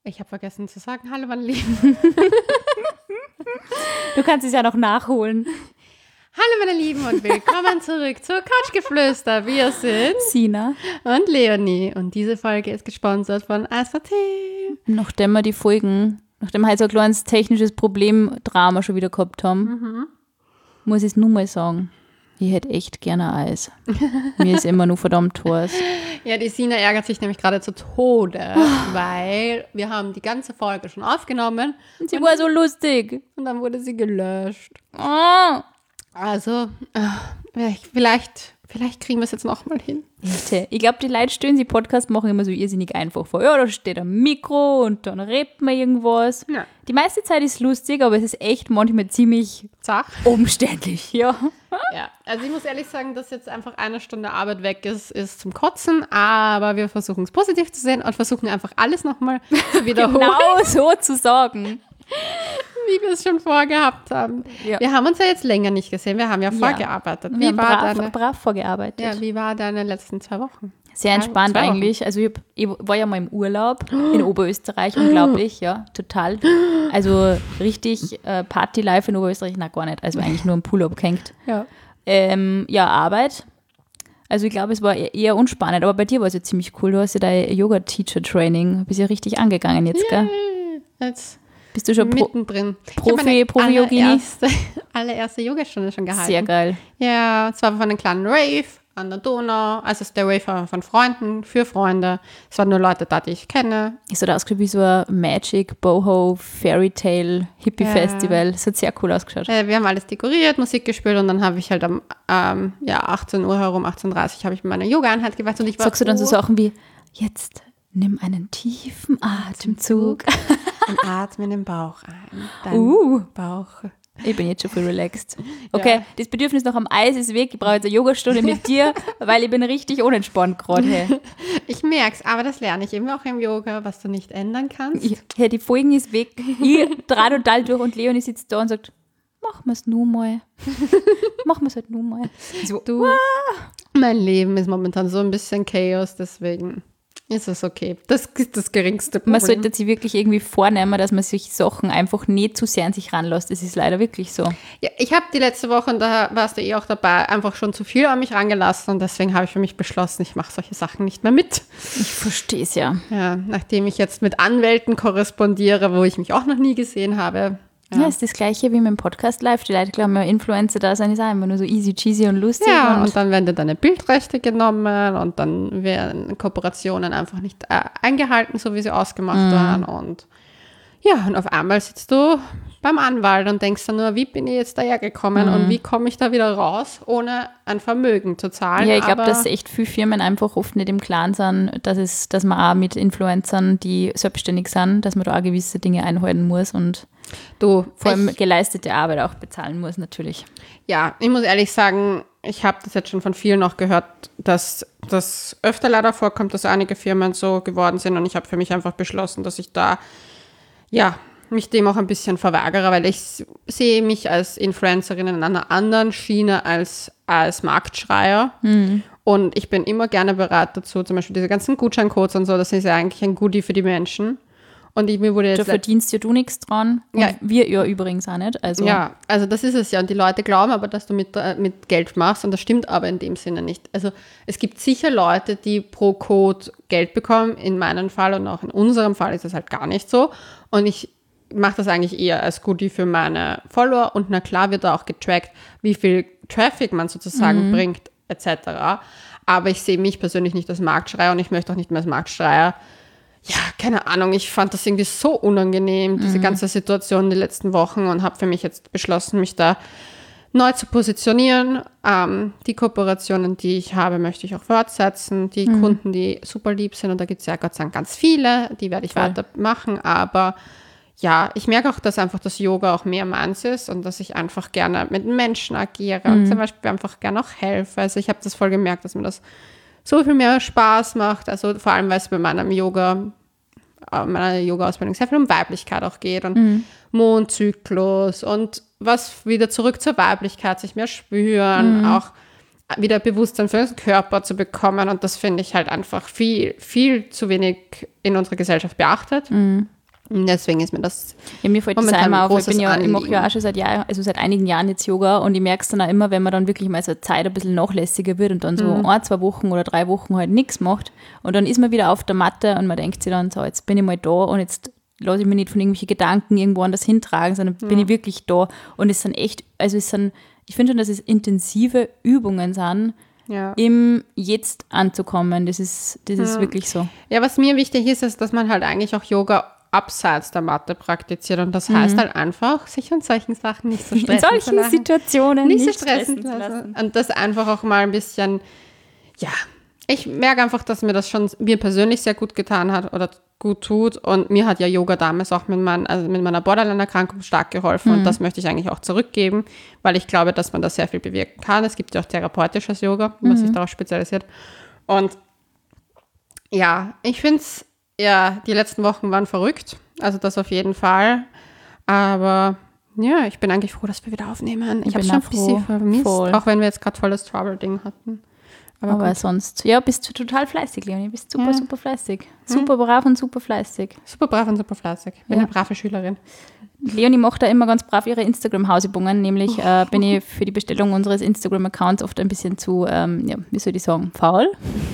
Ich habe vergessen zu sagen, hallo meine Lieben. Du kannst es ja noch nachholen. Hallo meine Lieben und willkommen zurück zur Couchgeflüster. Wir sind Sina und Leonie und diese Folge ist gesponsert von ASVT. Nachdem wir halt so ein kleines technisches Problem-Drama schon wieder gehabt haben, muss ich es nur mal sagen. Ich hätte echt gerne Eis. Mir ist immer nur verdammt heiß. Ja, die Sina ärgert sich nämlich gerade zu Tode, weil wir haben die ganze Folge schon aufgenommen. Und sie war so lustig. Und dann wurde sie gelöscht. Oh. Also, vielleicht kriegen wir es jetzt nochmal hin. Ich glaube, die Leute stellen sich Podcast machen immer so irrsinnig einfach vor. Ja, da steht ein Mikro und dann redet man irgendwas. Ja. Die meiste Zeit ist lustig, aber es ist echt manchmal ziemlich zach, umständlich. Ja. Ja, also ich muss ehrlich sagen, dass jetzt einfach eine Stunde Arbeit weg ist zum Kotzen, aber wir versuchen es positiv zu sehen und versuchen einfach alles nochmal zu wiederholen. Genau so zu sagen. Wie wir es schon vorgehabt haben. Ja. Wir haben uns ja jetzt länger nicht gesehen, wir haben ja vorgearbeitet. Wir haben brav vorgearbeitet. Ja, wie war deine letzten 2 Wochen? Sehr entspannt eigentlich. Also ich war ja mal im Urlaub in Oberösterreich, unglaublich, ja, total. Also richtig Party-Life in Oberösterreich, na gar nicht, also eigentlich nur im Pool abgehängt. Ja. Arbeit. Also ich glaube, es war eher unspannend, aber bei dir war es ja ziemlich cool. Du hast ja dein Yoga-Teacher-Training, bist ja richtig angegangen jetzt, gell? Jetzt bist du schon mittendrin. Profi-Yogini? Allererste Yogastunde schon gehalten. Sehr geil. Ja, es war von einem kleinen Rave an der Donau. Also es ist der Rave von Freunden, für Freunde. Es waren nur Leute da, die ich kenne. Es hat ausgeschaut wie so ein Magic, Boho, Fairy Tale, Hippie-Festival. Es hat sehr cool ausgeschaut. Wir haben alles dekoriert, Musik gespielt und dann habe ich halt um 18 Uhr herum, 18.30 Uhr, habe ich meine Yoga-Einheit gemacht. Und ich war Sagst du dann so Sachen wie, jetzt nimm einen tiefen Atemzug. Und atme in den Bauch ein. Dein Bauch. Ich bin jetzt schon viel relaxed. Okay, das Bedürfnis nach am Eis ist weg. Ich brauche jetzt eine Yogastunde mit dir, weil ich bin richtig unentspannt gerade. Hey. Ich merke es, aber das lerne ich eben auch im Yoga, was du nicht ändern kannst. Die Folgen ist weg. Ich drehe total durch und Leonie sitzt da und sagt, machen wir es nur mal. Machen wir es halt nur mal. So, mein Leben ist momentan so ein bisschen Chaos, deswegen ist es okay. Das ist das geringste Problem. Man sollte sich wirklich irgendwie vornehmen, dass man sich Sachen einfach nicht zu sehr an sich ranlässt. Das ist leider wirklich so. Ja, ich habe die letzte Woche, und da warst du auch dabei, einfach schon zu viel an mich rangelassen und deswegen habe ich für mich beschlossen, ich mache solche Sachen nicht mehr mit. Ich verstehe es ja. Ja, nachdem ich jetzt mit Anwälten korrespondiere, wo ich mich auch noch nie gesehen habe. Ja, ist das Gleiche wie mit dem Podcast live. Die Leute glauben ja, Influencer da sein ist einfach nur so easy, cheesy und lustig. Ja, und dann werden dir deine Bildrechte genommen und dann werden Kooperationen einfach nicht eingehalten, so wie sie ausgemacht waren. Und ja, und auf einmal sitzt du beim Anwalt und denkst dann nur, wie bin ich jetzt dahergekommen und wie komme ich da wieder raus, ohne ein Vermögen zu zahlen. Ja, ich glaube, dass echt viele Firmen einfach oft nicht im Klaren sind, dass man auch mit Influencern, die selbstständig sind, dass man da auch gewisse Dinge einhalten muss und vor allem geleistete Arbeit auch bezahlen muss natürlich. Ja, ich muss ehrlich sagen, ich habe das jetzt schon von vielen noch gehört, dass das öfter leider vorkommt, dass einige Firmen so geworden sind und ich habe für mich einfach beschlossen, dass ich da, mich dem auch ein bisschen verweigere, weil ich sehe mich als Influencerin in einer anderen Schiene als Marktschreier. Und ich bin immer gerne bereit dazu, zum Beispiel diese ganzen Gutscheincodes und so, das ist ja eigentlich ein Goodie für die Menschen. Und mir wurde jetzt da verdienst ja du nichts dran. Und wir ja übrigens auch nicht. Also. Ja, also das ist es ja. Und die Leute glauben aber, dass du mit Geld machst. Und das stimmt aber in dem Sinne nicht. Also es gibt sicher Leute, die pro Code Geld bekommen. In meinem Fall und auch in unserem Fall ist es halt gar nicht so. Und ich mache das eigentlich eher als Goodie für meine Follower. Und na klar wird da auch getrackt, wie viel Traffic man sozusagen bringt, etc. Aber ich sehe mich persönlich nicht als Marktschreier und ich möchte auch nicht mehr als Marktschreier. Ja, keine Ahnung, ich fand das irgendwie so unangenehm, diese ganze Situation die letzten Wochen und habe für mich jetzt beschlossen, mich da neu zu positionieren. Die Kooperationen, die ich habe, möchte ich auch fortsetzen. Die Kunden, die super lieb sind, und da gibt es ja Gott sei Dank ganz viele, die werde ich weitermachen, aber ja, ich merke auch, dass einfach das Yoga auch mehr meins ist und dass ich einfach gerne mit Menschen agiere und zum Beispiel einfach gerne auch helfe. Also ich habe das voll gemerkt, dass mir das so viel mehr Spaß macht, also vor allem, weil es bei meiner Yoga-Ausbildung sehr viel um Weiblichkeit auch geht und Mondzyklus und was wieder zurück zur Weiblichkeit, sich mehr spüren, auch wieder Bewusstsein für den Körper zu bekommen und das finde ich halt einfach viel, viel zu wenig in unserer Gesellschaft beachtet. Deswegen ist mir das Ja, mir fällt das momentan einmal ein auf, großes ich mache Anliegen. ja auch schon seit Jahren, also seit einigen Jahren jetzt Yoga und ich merke es dann auch immer, wenn man dann wirklich mal so Zeit ein bisschen nachlässiger wird und dann so 1, 2 Wochen oder 3 Wochen halt nichts macht und dann ist man wieder auf der Matte und man denkt sich dann so, jetzt bin ich mal da und jetzt lasse ich mich nicht von irgendwelchen Gedanken irgendwo anders hintragen, sondern bin ich wirklich da und es sind echt, also ich finde schon, dass es intensive Übungen sind, Ja. im Jetzt anzukommen, das ist wirklich so. Ja, was mir wichtig ist, dass man halt eigentlich auch Yoga abseits der Matte praktiziert. Und das heißt halt einfach, sich an solchen Sachen nicht so stressen In solchen zu lassen. Situationen Nicht so stressen zu lassen. Und das einfach auch mal ein bisschen, ja, ich merke einfach, dass mir das schon mir persönlich sehr gut getan hat oder gut tut. Und mir hat ja Yoga damals auch mit meiner Borderline-Erkrankung stark geholfen. Und das möchte ich eigentlich auch zurückgeben, weil ich glaube, dass man da sehr viel bewirken kann. Es gibt ja auch therapeutisches Yoga, was sich darauf spezialisiert. Und ja, ich finde es, ja, die letzten Wochen waren verrückt. Also das auf jeden Fall. Aber ja, ich bin eigentlich froh, dass wir wieder aufnehmen. Ich habe bin schon auch ein bisschen froh. vermisst, Voll. auch wenn wir jetzt gerade voll das Trouble-Ding hatten. Aber sonst, ja, bist du total fleißig, Leonie. Bist super, super fleißig. Super brav und super fleißig. Super brav und super fleißig. Ich bin Ja. eine brave Schülerin. Leonie macht da immer ganz brav ihre Instagram-Hausübungen, nämlich bin ich für die Bestellung unseres Instagram-Accounts oft ein bisschen zu, ja, wie soll ich sagen, faul.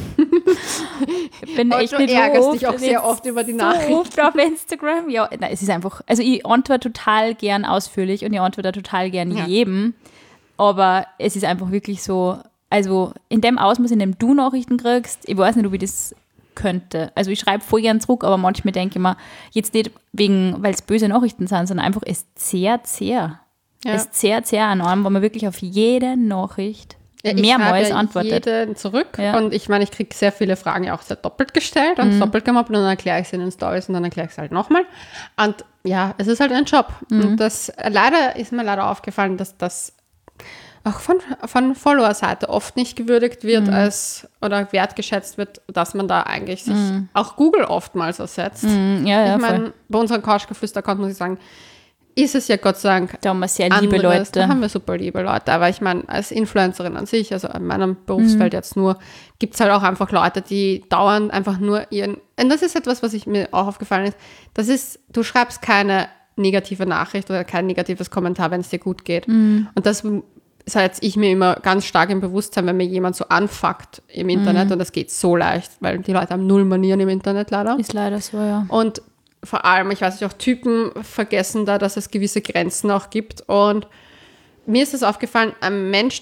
Ich bin echt du nicht ärgerst dich so auch sehr oft über die Nachrichten. so oft auf Instagram. Ja, nein, es ist einfach, also ich antworte total gern ausführlich und ich antworte total gern Ja. jedem, aber es ist einfach wirklich so, also in dem Ausmaß, in dem du Nachrichten kriegst, ich weiß nicht, ob ich das könnte. Also ich schreibe voll gern zurück, aber manchmal denke ich mir, jetzt nicht weil es böse Nachrichten sind, sondern einfach, es zehrt sehr. Ja. Es zehrt sehr an einem, wo man wirklich auf jede Nachricht Ja, mehrmals ich antwortet. jeden zurück Ja. und ich meine, ich kriege sehr viele Fragen ja auch sehr doppelt gestellt und doppelt gemobbt und dann erkläre ich sie in den Stories und dann erkläre ich es halt nochmal. Und ja, es ist halt ein Job. Und das leider ist mir leider aufgefallen, dass das auch von Follower-Seite oft nicht gewürdigt wird oder wertgeschätzt wird, dass man da eigentlich sich auch Google oftmals ersetzt. Ja, Ich voll. meine, bei unserem Couchgeflüster-Account muss ich sagen, ist es ja Gott sei Dank Da haben wir sehr liebe anderes. Da Leute. haben wir super liebe Leute. Aber ich meine, als Influencerin an sich, also in meinem Berufsfeld jetzt nur, gibt es halt auch einfach Leute, die dauernd einfach nur und das ist etwas, was mir auch aufgefallen ist, du schreibst keine negative Nachricht oder kein negatives Kommentar, wenn es dir gut geht. Und das setze ich mir immer ganz stark im Bewusstsein, wenn mir jemand so anfuckt im Internet und das geht so leicht, weil die Leute haben null Manieren im Internet leider. Ist leider so, ja. Und vor allem, ich weiß nicht, auch Typen vergessen da, dass es gewisse Grenzen auch gibt. Und mir ist es aufgefallen, ein Mensch,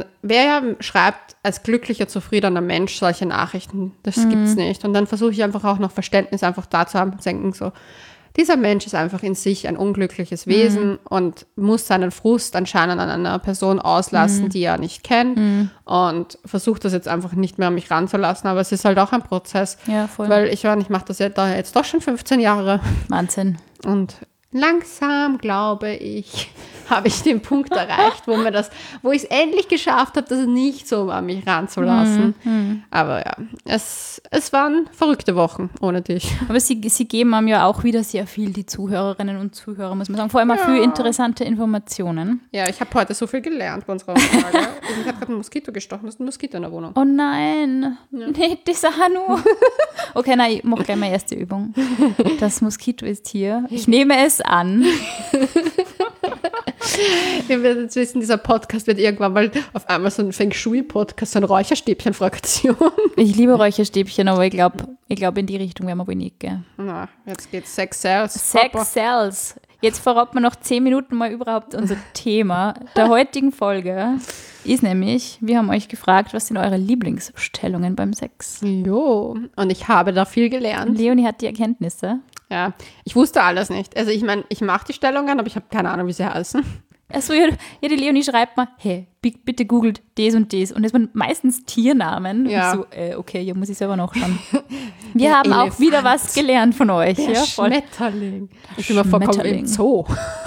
wer schreibt als glücklicher, zufriedener Mensch solche Nachrichten, das gibt's nicht. Und dann versuche ich einfach auch noch Verständnis einfach da zu haben und denken so, dieser Mensch ist einfach in sich ein unglückliches Wesen und muss seinen Frust anscheinend an einer Person auslassen, die er nicht kennt und versucht das jetzt einfach nicht mehr an mich ranzulassen, aber es ist halt auch ein Prozess, Ja, voll. weil ich mache das ja da jetzt doch schon 15 Jahre Wahnsinn. und langsam, glaube ich, habe ich den Punkt erreicht, wo ich es endlich geschafft habe, das nicht so an mich ranzulassen. Aber ja, es waren verrückte Wochen ohne dich. Aber sie geben einem ja auch wieder sehr viel, die Zuhörerinnen und Zuhörer, muss man sagen. Vor allem auch viel interessante Informationen. Ja, ich habe heute so viel gelernt bei unserer Umfrage. Ich habe gerade ein Moskito gestochen, das ist ein Moskito in der Wohnung. Oh nein, nicht die Sanu. Okay, nein, ich mache gleich meine erste Übung. Das Moskito ist hier. Ich nehme es an. Wir werden jetzt wissen, dieser Podcast wird irgendwann mal auf einmal so ein Feng Shui-Podcast, so ein Räucherstäbchen-Fraktion. Ich liebe Räucherstäbchen, aber ich glaube, in die Richtung werden wir wohl nicht gehen. Na, jetzt geht's Sex Sales. Sex Cells. Jetzt verraten wir noch 10 Minuten mal überhaupt unser Thema der heutigen Folge. Ist nämlich, wir haben euch gefragt, was sind eure Lieblingsstellungen beim Sex? Jo, und ich habe da viel gelernt. Leonie hat die Erkenntnisse. Ja, ich wusste alles nicht. Also ich meine, ich mache die Stellungen, aber ich habe keine Ahnung, wie sie heißen. Also ja, die Leonie schreibt mal, hey, bitte googelt das und das. Und das waren meistens Tiernamen. Ja. Und ich so, okay, ja, muss ich selber nachschauen. Wir Der haben auch Elefant. wieder was gelernt von euch. Der Ja, voll. Schmetterling. Ich bin mir vollkommen Schmetterling. im Zoo.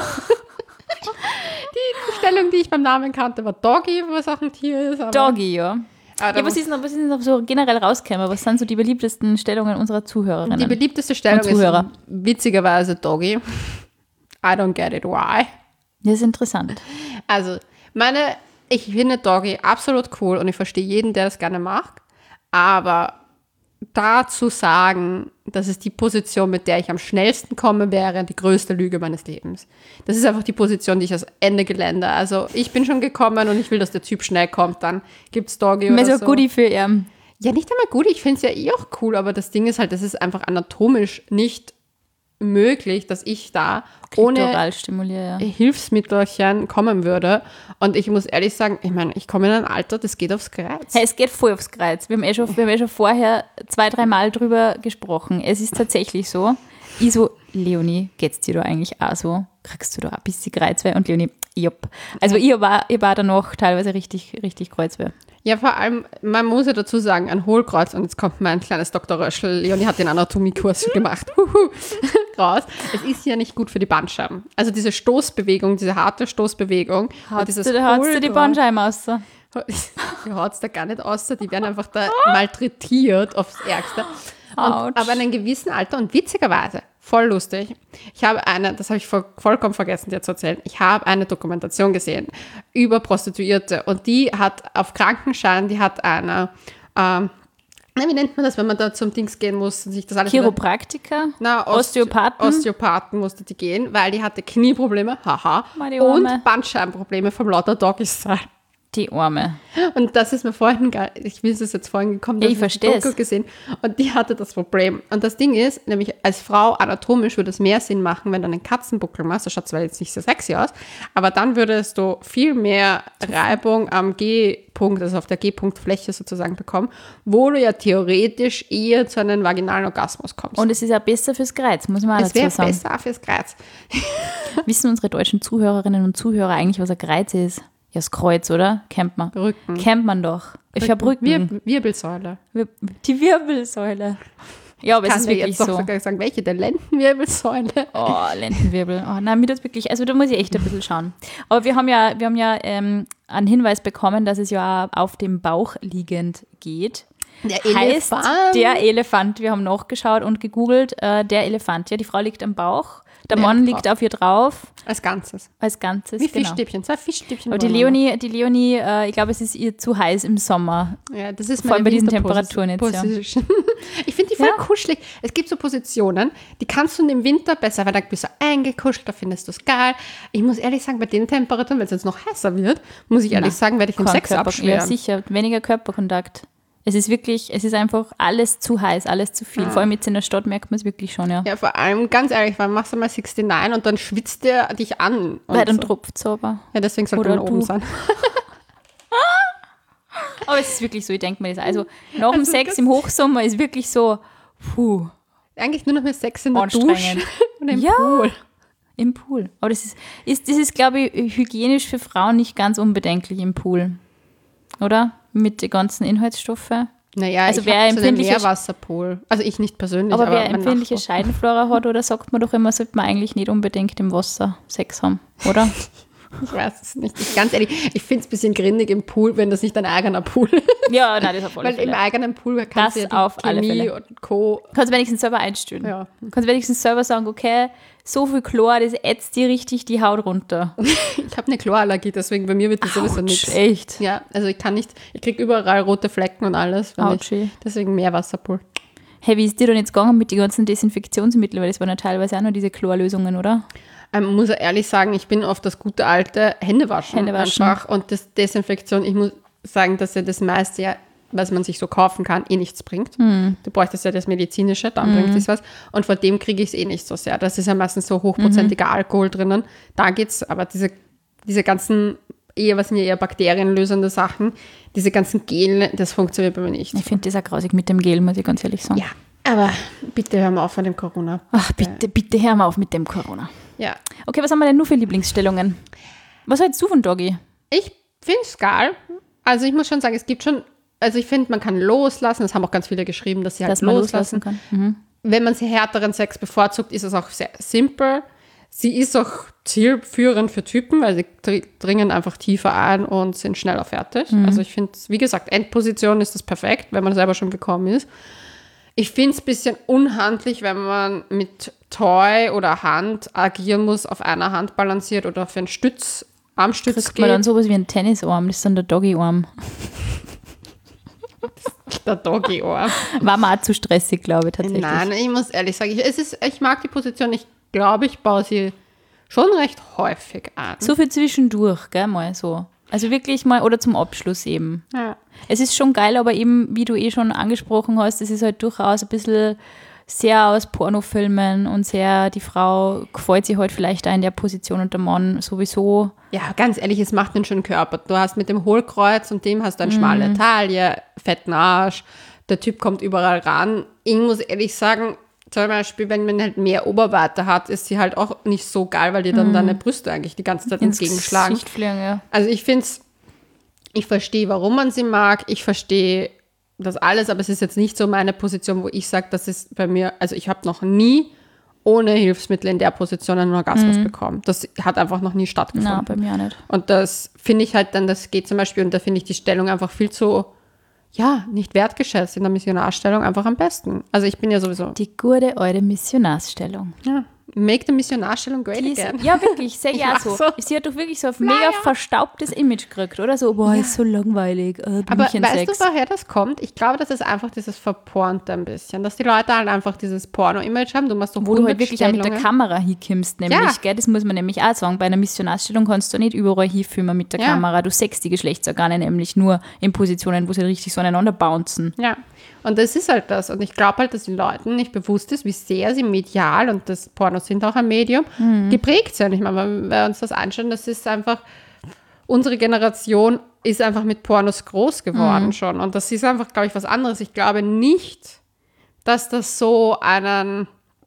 Die Stellung, die ich beim Namen kannte, war Doggy, was auch ein Tier ist. Aber Doggy, ja. aber Ja, was ist noch so generell rausgekommen? Was sind so die beliebtesten Stellungen unserer Zuhörerinnen? die beliebteste Stellung Und Zuhörer. ist witzigerweise Doggy. I don't get it, why? Das ist interessant. Also, ich finde Doggy absolut cool und ich verstehe jeden, der das gerne mag. Aber da zu sagen, dass es die Position, mit der ich am schnellsten komme, wäre die größte Lüge meines Lebens. Das ist einfach die Position, die ich als Ende Gelände. Also ich bin schon gekommen und ich will, dass der Typ schnell kommt, dann gibt's Doggy oder so. So Goodie für ihn. Ja, nicht einmal gut, ich finde es ja auch cool, aber das Ding ist halt, das ist einfach anatomisch nicht möglich, dass ich da ohne Hilfsmittelchen kommen würde. Und ich muss ehrlich sagen, ich meine, ich komme in ein Alter, das geht aufs Kreuz. Hey, es geht voll aufs Kreuz. Wir haben schon vorher 2-3 Mal drüber gesprochen. Es ist tatsächlich so. Ich so, Leonie, geht's dir da eigentlich auch so? Kriegst du da ein bisschen Kreuzweh? Und Leonie, jupp. Also ich war danach teilweise richtig, richtig Kreuzweh. Ja, vor allem, man muss ja dazu sagen, ein Hohlkreuz, und jetzt kommt mein kleines Dr. Röschel, Leonie hat den Anatomiekurs gemacht, raus. Es ist ja nicht gut für die Bandscheiben. Also diese Stoßbewegung, diese harte Stoßbewegung. Haut's du die Bandscheiben aus? Die haut's da gar nicht aus, die werden einfach da malträtiert aufs Ärgste. Aber in einem gewissen Alter und witzigerweise, voll lustig, das habe ich vollkommen vergessen dir zu erzählen, ich habe eine Dokumentation gesehen über Prostituierte und die hat auf Krankenschein, die hat eine, wie nennt man das, wenn man da zum Dings gehen muss und sich das alles... Chiropraktiker? Osteopathen musste die gehen, weil die hatte Knieprobleme, und Bandscheibenprobleme vom lauter Doggy-Style. Die Arme. Und das ist mir ich bin es jetzt vorhin gekommen, ich verstehe es. Gesehen und die hatte das Problem. Und das Ding ist, nämlich als Frau anatomisch würde es mehr Sinn machen, wenn du einen Katzenbuckel machst, das schaut zwar jetzt nicht so sexy aus, aber dann würdest du viel mehr Reibung am G-Punkt, also auf der G-Punktfläche sozusagen bekommen, wo du ja theoretisch eher zu einem vaginalen Orgasmus kommst. Und es ist ja besser fürs Kreuz, muss man auch dazu sagen. Es wäre besser fürs Kreuz. Wissen unsere deutschen Zuhörerinnen und Zuhörer eigentlich, was ein Kreuz ist? Ja, das Kreuz, oder? Kennt man. Rücken. Kennt man doch. Ich habe Rücken. Wirbelsäule. Die Wirbelsäule. Ja, aber es ist wirklich so. Ich kann sogar sagen, welche? Der Lendenwirbelsäule. Oh, Lendenwirbel. Oh, nein, mir das wirklich, also da muss ich echt ein bisschen schauen. Aber wir haben ja einen Hinweis bekommen, dass es ja auf dem Bauch liegend geht. Der Elefant. Der Elefant. Wir haben nachgeschaut und gegoogelt. Der Elefant. Ja, die Frau liegt am Bauch. Der Mann liegt auf ihr drauf. Als Ganzes. Wie Fischstäbchen, 2 Fischstäbchen. Aber die Leonie, ich glaube, es ist ihr zu heiß im Sommer. Ja, das ist vor allem bei diesen Temperaturen jetzt. Ja. Ich finde die voll kuschelig. Es gibt so Positionen, die kannst du im Winter besser, weil da bist du eingekuschelt, da findest du es geil. Ich muss ehrlich sagen, bei den Temperaturen, wenn es jetzt noch heißer wird, muss ich ehrlich sagen, werde ich den Sex abschweren. Ja, sicher. Weniger Körperkontakt. Es ist einfach alles zu heiß, alles zu viel. Vor allem jetzt in der Stadt merkt man es wirklich schon, ja. Ja, vor allem, ganz ehrlich, weil machst du mal 69 und dann schwitzt der dich an. Weil dann tropft es aber. Ja, deswegen sollte man oben sein. Aber es ist wirklich so, ich denke mir das. Also nach dem Sex im Hochsommer ist wirklich so, Eigentlich nur noch mehr Sex in der Dusche und im Pool. Im Pool. Aber das ist, glaube ich, hygienisch für Frauen nicht ganz unbedenklich im Pool. Oder? Mit den ganzen Inhaltsstoffen. Naja, also wer empfindliche Meerwasserpool. Also ich nicht persönlich, aber wer empfindliche Scheidenflora hat, oder sagt man doch immer, sollte man eigentlich nicht unbedingt im Wasser Sex haben, oder? Ich weiß es nicht. Ganz ehrlich, ich finde es ein bisschen grindig im Pool, wenn das nicht dein eigener Pool ist. Ja, nein, das auf alle Fälle. Weil im eigenen Pool kannst du ja auf Chemie und Co. Kannst du wenigstens selber einstellen. Ja. Kannst du wenigstens selber sagen, okay, so viel Chlor, das ätzt dir richtig die Haut runter. Ich habe eine Chlorallergie, deswegen bei mir wird das sowieso nichts. Echt? Ja, also ich kriege überall rote Flecken und alles. Deswegen Meerwasserpool. Hey, wie ist dir denn jetzt gegangen mit den ganzen Desinfektionsmitteln? Weil das waren ja teilweise auch noch diese Chlorlösungen, oder? Muss ja ehrlich sagen, ich bin auf das gute alte Händewaschen einfach. Und das Desinfektion, ich muss sagen, dass ja das meiste, was man sich so kaufen kann, nichts bringt. Du bräuchtest ja das Medizinische, dann bringt es was. Und vor dem kriege ich es nicht so sehr. Das ist ja meistens so hochprozentiger Alkohol drinnen. Da geht's, aber diese ganzen, was sind ja eher bakterienlösende Sachen, diese ganzen Gel, das funktioniert bei mir nicht. Ich finde das auch grausig mit dem Gel, muss ich ganz ehrlich sagen. Ja, aber bitte hör mal auf mit dem Corona. Ach, bitte hör mal auf mit dem Corona. Ja. Okay, was haben wir denn nur für Lieblingsstellungen? Was hältst du von Doggy? Ich finde es geil. Also ich muss schon sagen, es gibt schon, also ich finde, man kann loslassen. Das haben auch ganz viele geschrieben, dass sie halt loslassen kann. Mhm. Wenn man härteren Sex bevorzugt, ist es auch sehr simpel. Sie ist auch zielführend für Typen, weil sie dringen einfach tiefer ein und sind schneller fertig. Also ich finde, wie gesagt, Endposition ist das perfekt, wenn man selber schon gekommen ist. Ich finde es ein bisschen unhandlich, wenn man mit Toy oder Hand agieren muss, auf einer Hand balanciert oder auf einen Armstütz kriegt man dann sowas wie einen Tennisarm, das ist dann der Doggy-Arm. Der Doggy-Ohr. War mir auch zu stressig, glaube ich, tatsächlich. Nein, ich muss ehrlich sagen, ich mag die Position, ich glaube, ich baue sie schon recht häufig an. So viel zwischendurch, gell, mal so. Also wirklich mal, oder zum Abschluss eben. Ja. Es ist schon geil, aber eben, wie du schon angesprochen hast, es ist halt durchaus ein bisschen sehr aus Pornofilmen und sehr, die Frau gefällt sich halt vielleicht auch in der Position und der Mann sowieso. Ja, ganz ehrlich, es macht einen schönen Körper. Du hast mit dem Hohlkreuz und dem hast du eine schmale Taille, fetten Arsch, der Typ kommt überall ran. Ich muss ehrlich sagen, zum Beispiel, wenn man halt mehr Oberweite hat, ist sie halt auch nicht so geil, weil dir dann deine Brüste eigentlich die ganze Zeit entgegenschlagen. Gesicht fliegen, ja. Also ich verstehe, warum man sie mag, ich verstehe das alles, aber es ist jetzt nicht so meine Position, wo ich sage, das ist bei mir, also ich habe noch nie ohne Hilfsmittel in der Position einen Orgasmus bekommen. Das hat einfach noch nie stattgefunden. Nein, bei mir auch nicht. Und das finde ich halt dann, das geht zum Beispiel, und da finde ich die Stellung einfach viel zu, ja, nicht wertgeschätzt in der Missionarstellung einfach am besten. Also ich bin ja sowieso, Die gute alte Missionarsstellung. ja, make the Missionarstellung great Die ist, again. ja, wirklich, sehr Ich gerne mach so. so. Sie hat doch wirklich so ein mega verstaubtes Image gekriegt, oder? So, boah, ist so langweilig. Aber weißt du, Sex. woher das kommt? Ich glaube, das ist einfach dieses Verpornte ein bisschen, dass die Leute halt einfach dieses Porno-Image haben. Du machst so Wo du halt wirklich auch mit der Stellungen. Kamera hinkommst, nämlich, Ja. gell? Das muss man nämlich auch sagen. Bei einer Missionarsstellung kannst du nicht überall hinfilmen mit der Ja. Kamera. Du sechst die Geschlechtsorgane nämlich nur in Positionen, wo sie richtig so aneinander bouncen. Ja, und das ist halt das. Und ich glaube halt, dass den Leuten nicht bewusst ist, wie sehr sie medial, und das Pornos sind auch ein Medium, geprägt sind. Ich meine, wenn wir uns das anschauen, das ist einfach, unsere Generation ist einfach mit Pornos groß geworden schon. Und das ist einfach, glaube ich, was anderes. Ich glaube nicht, dass das so einen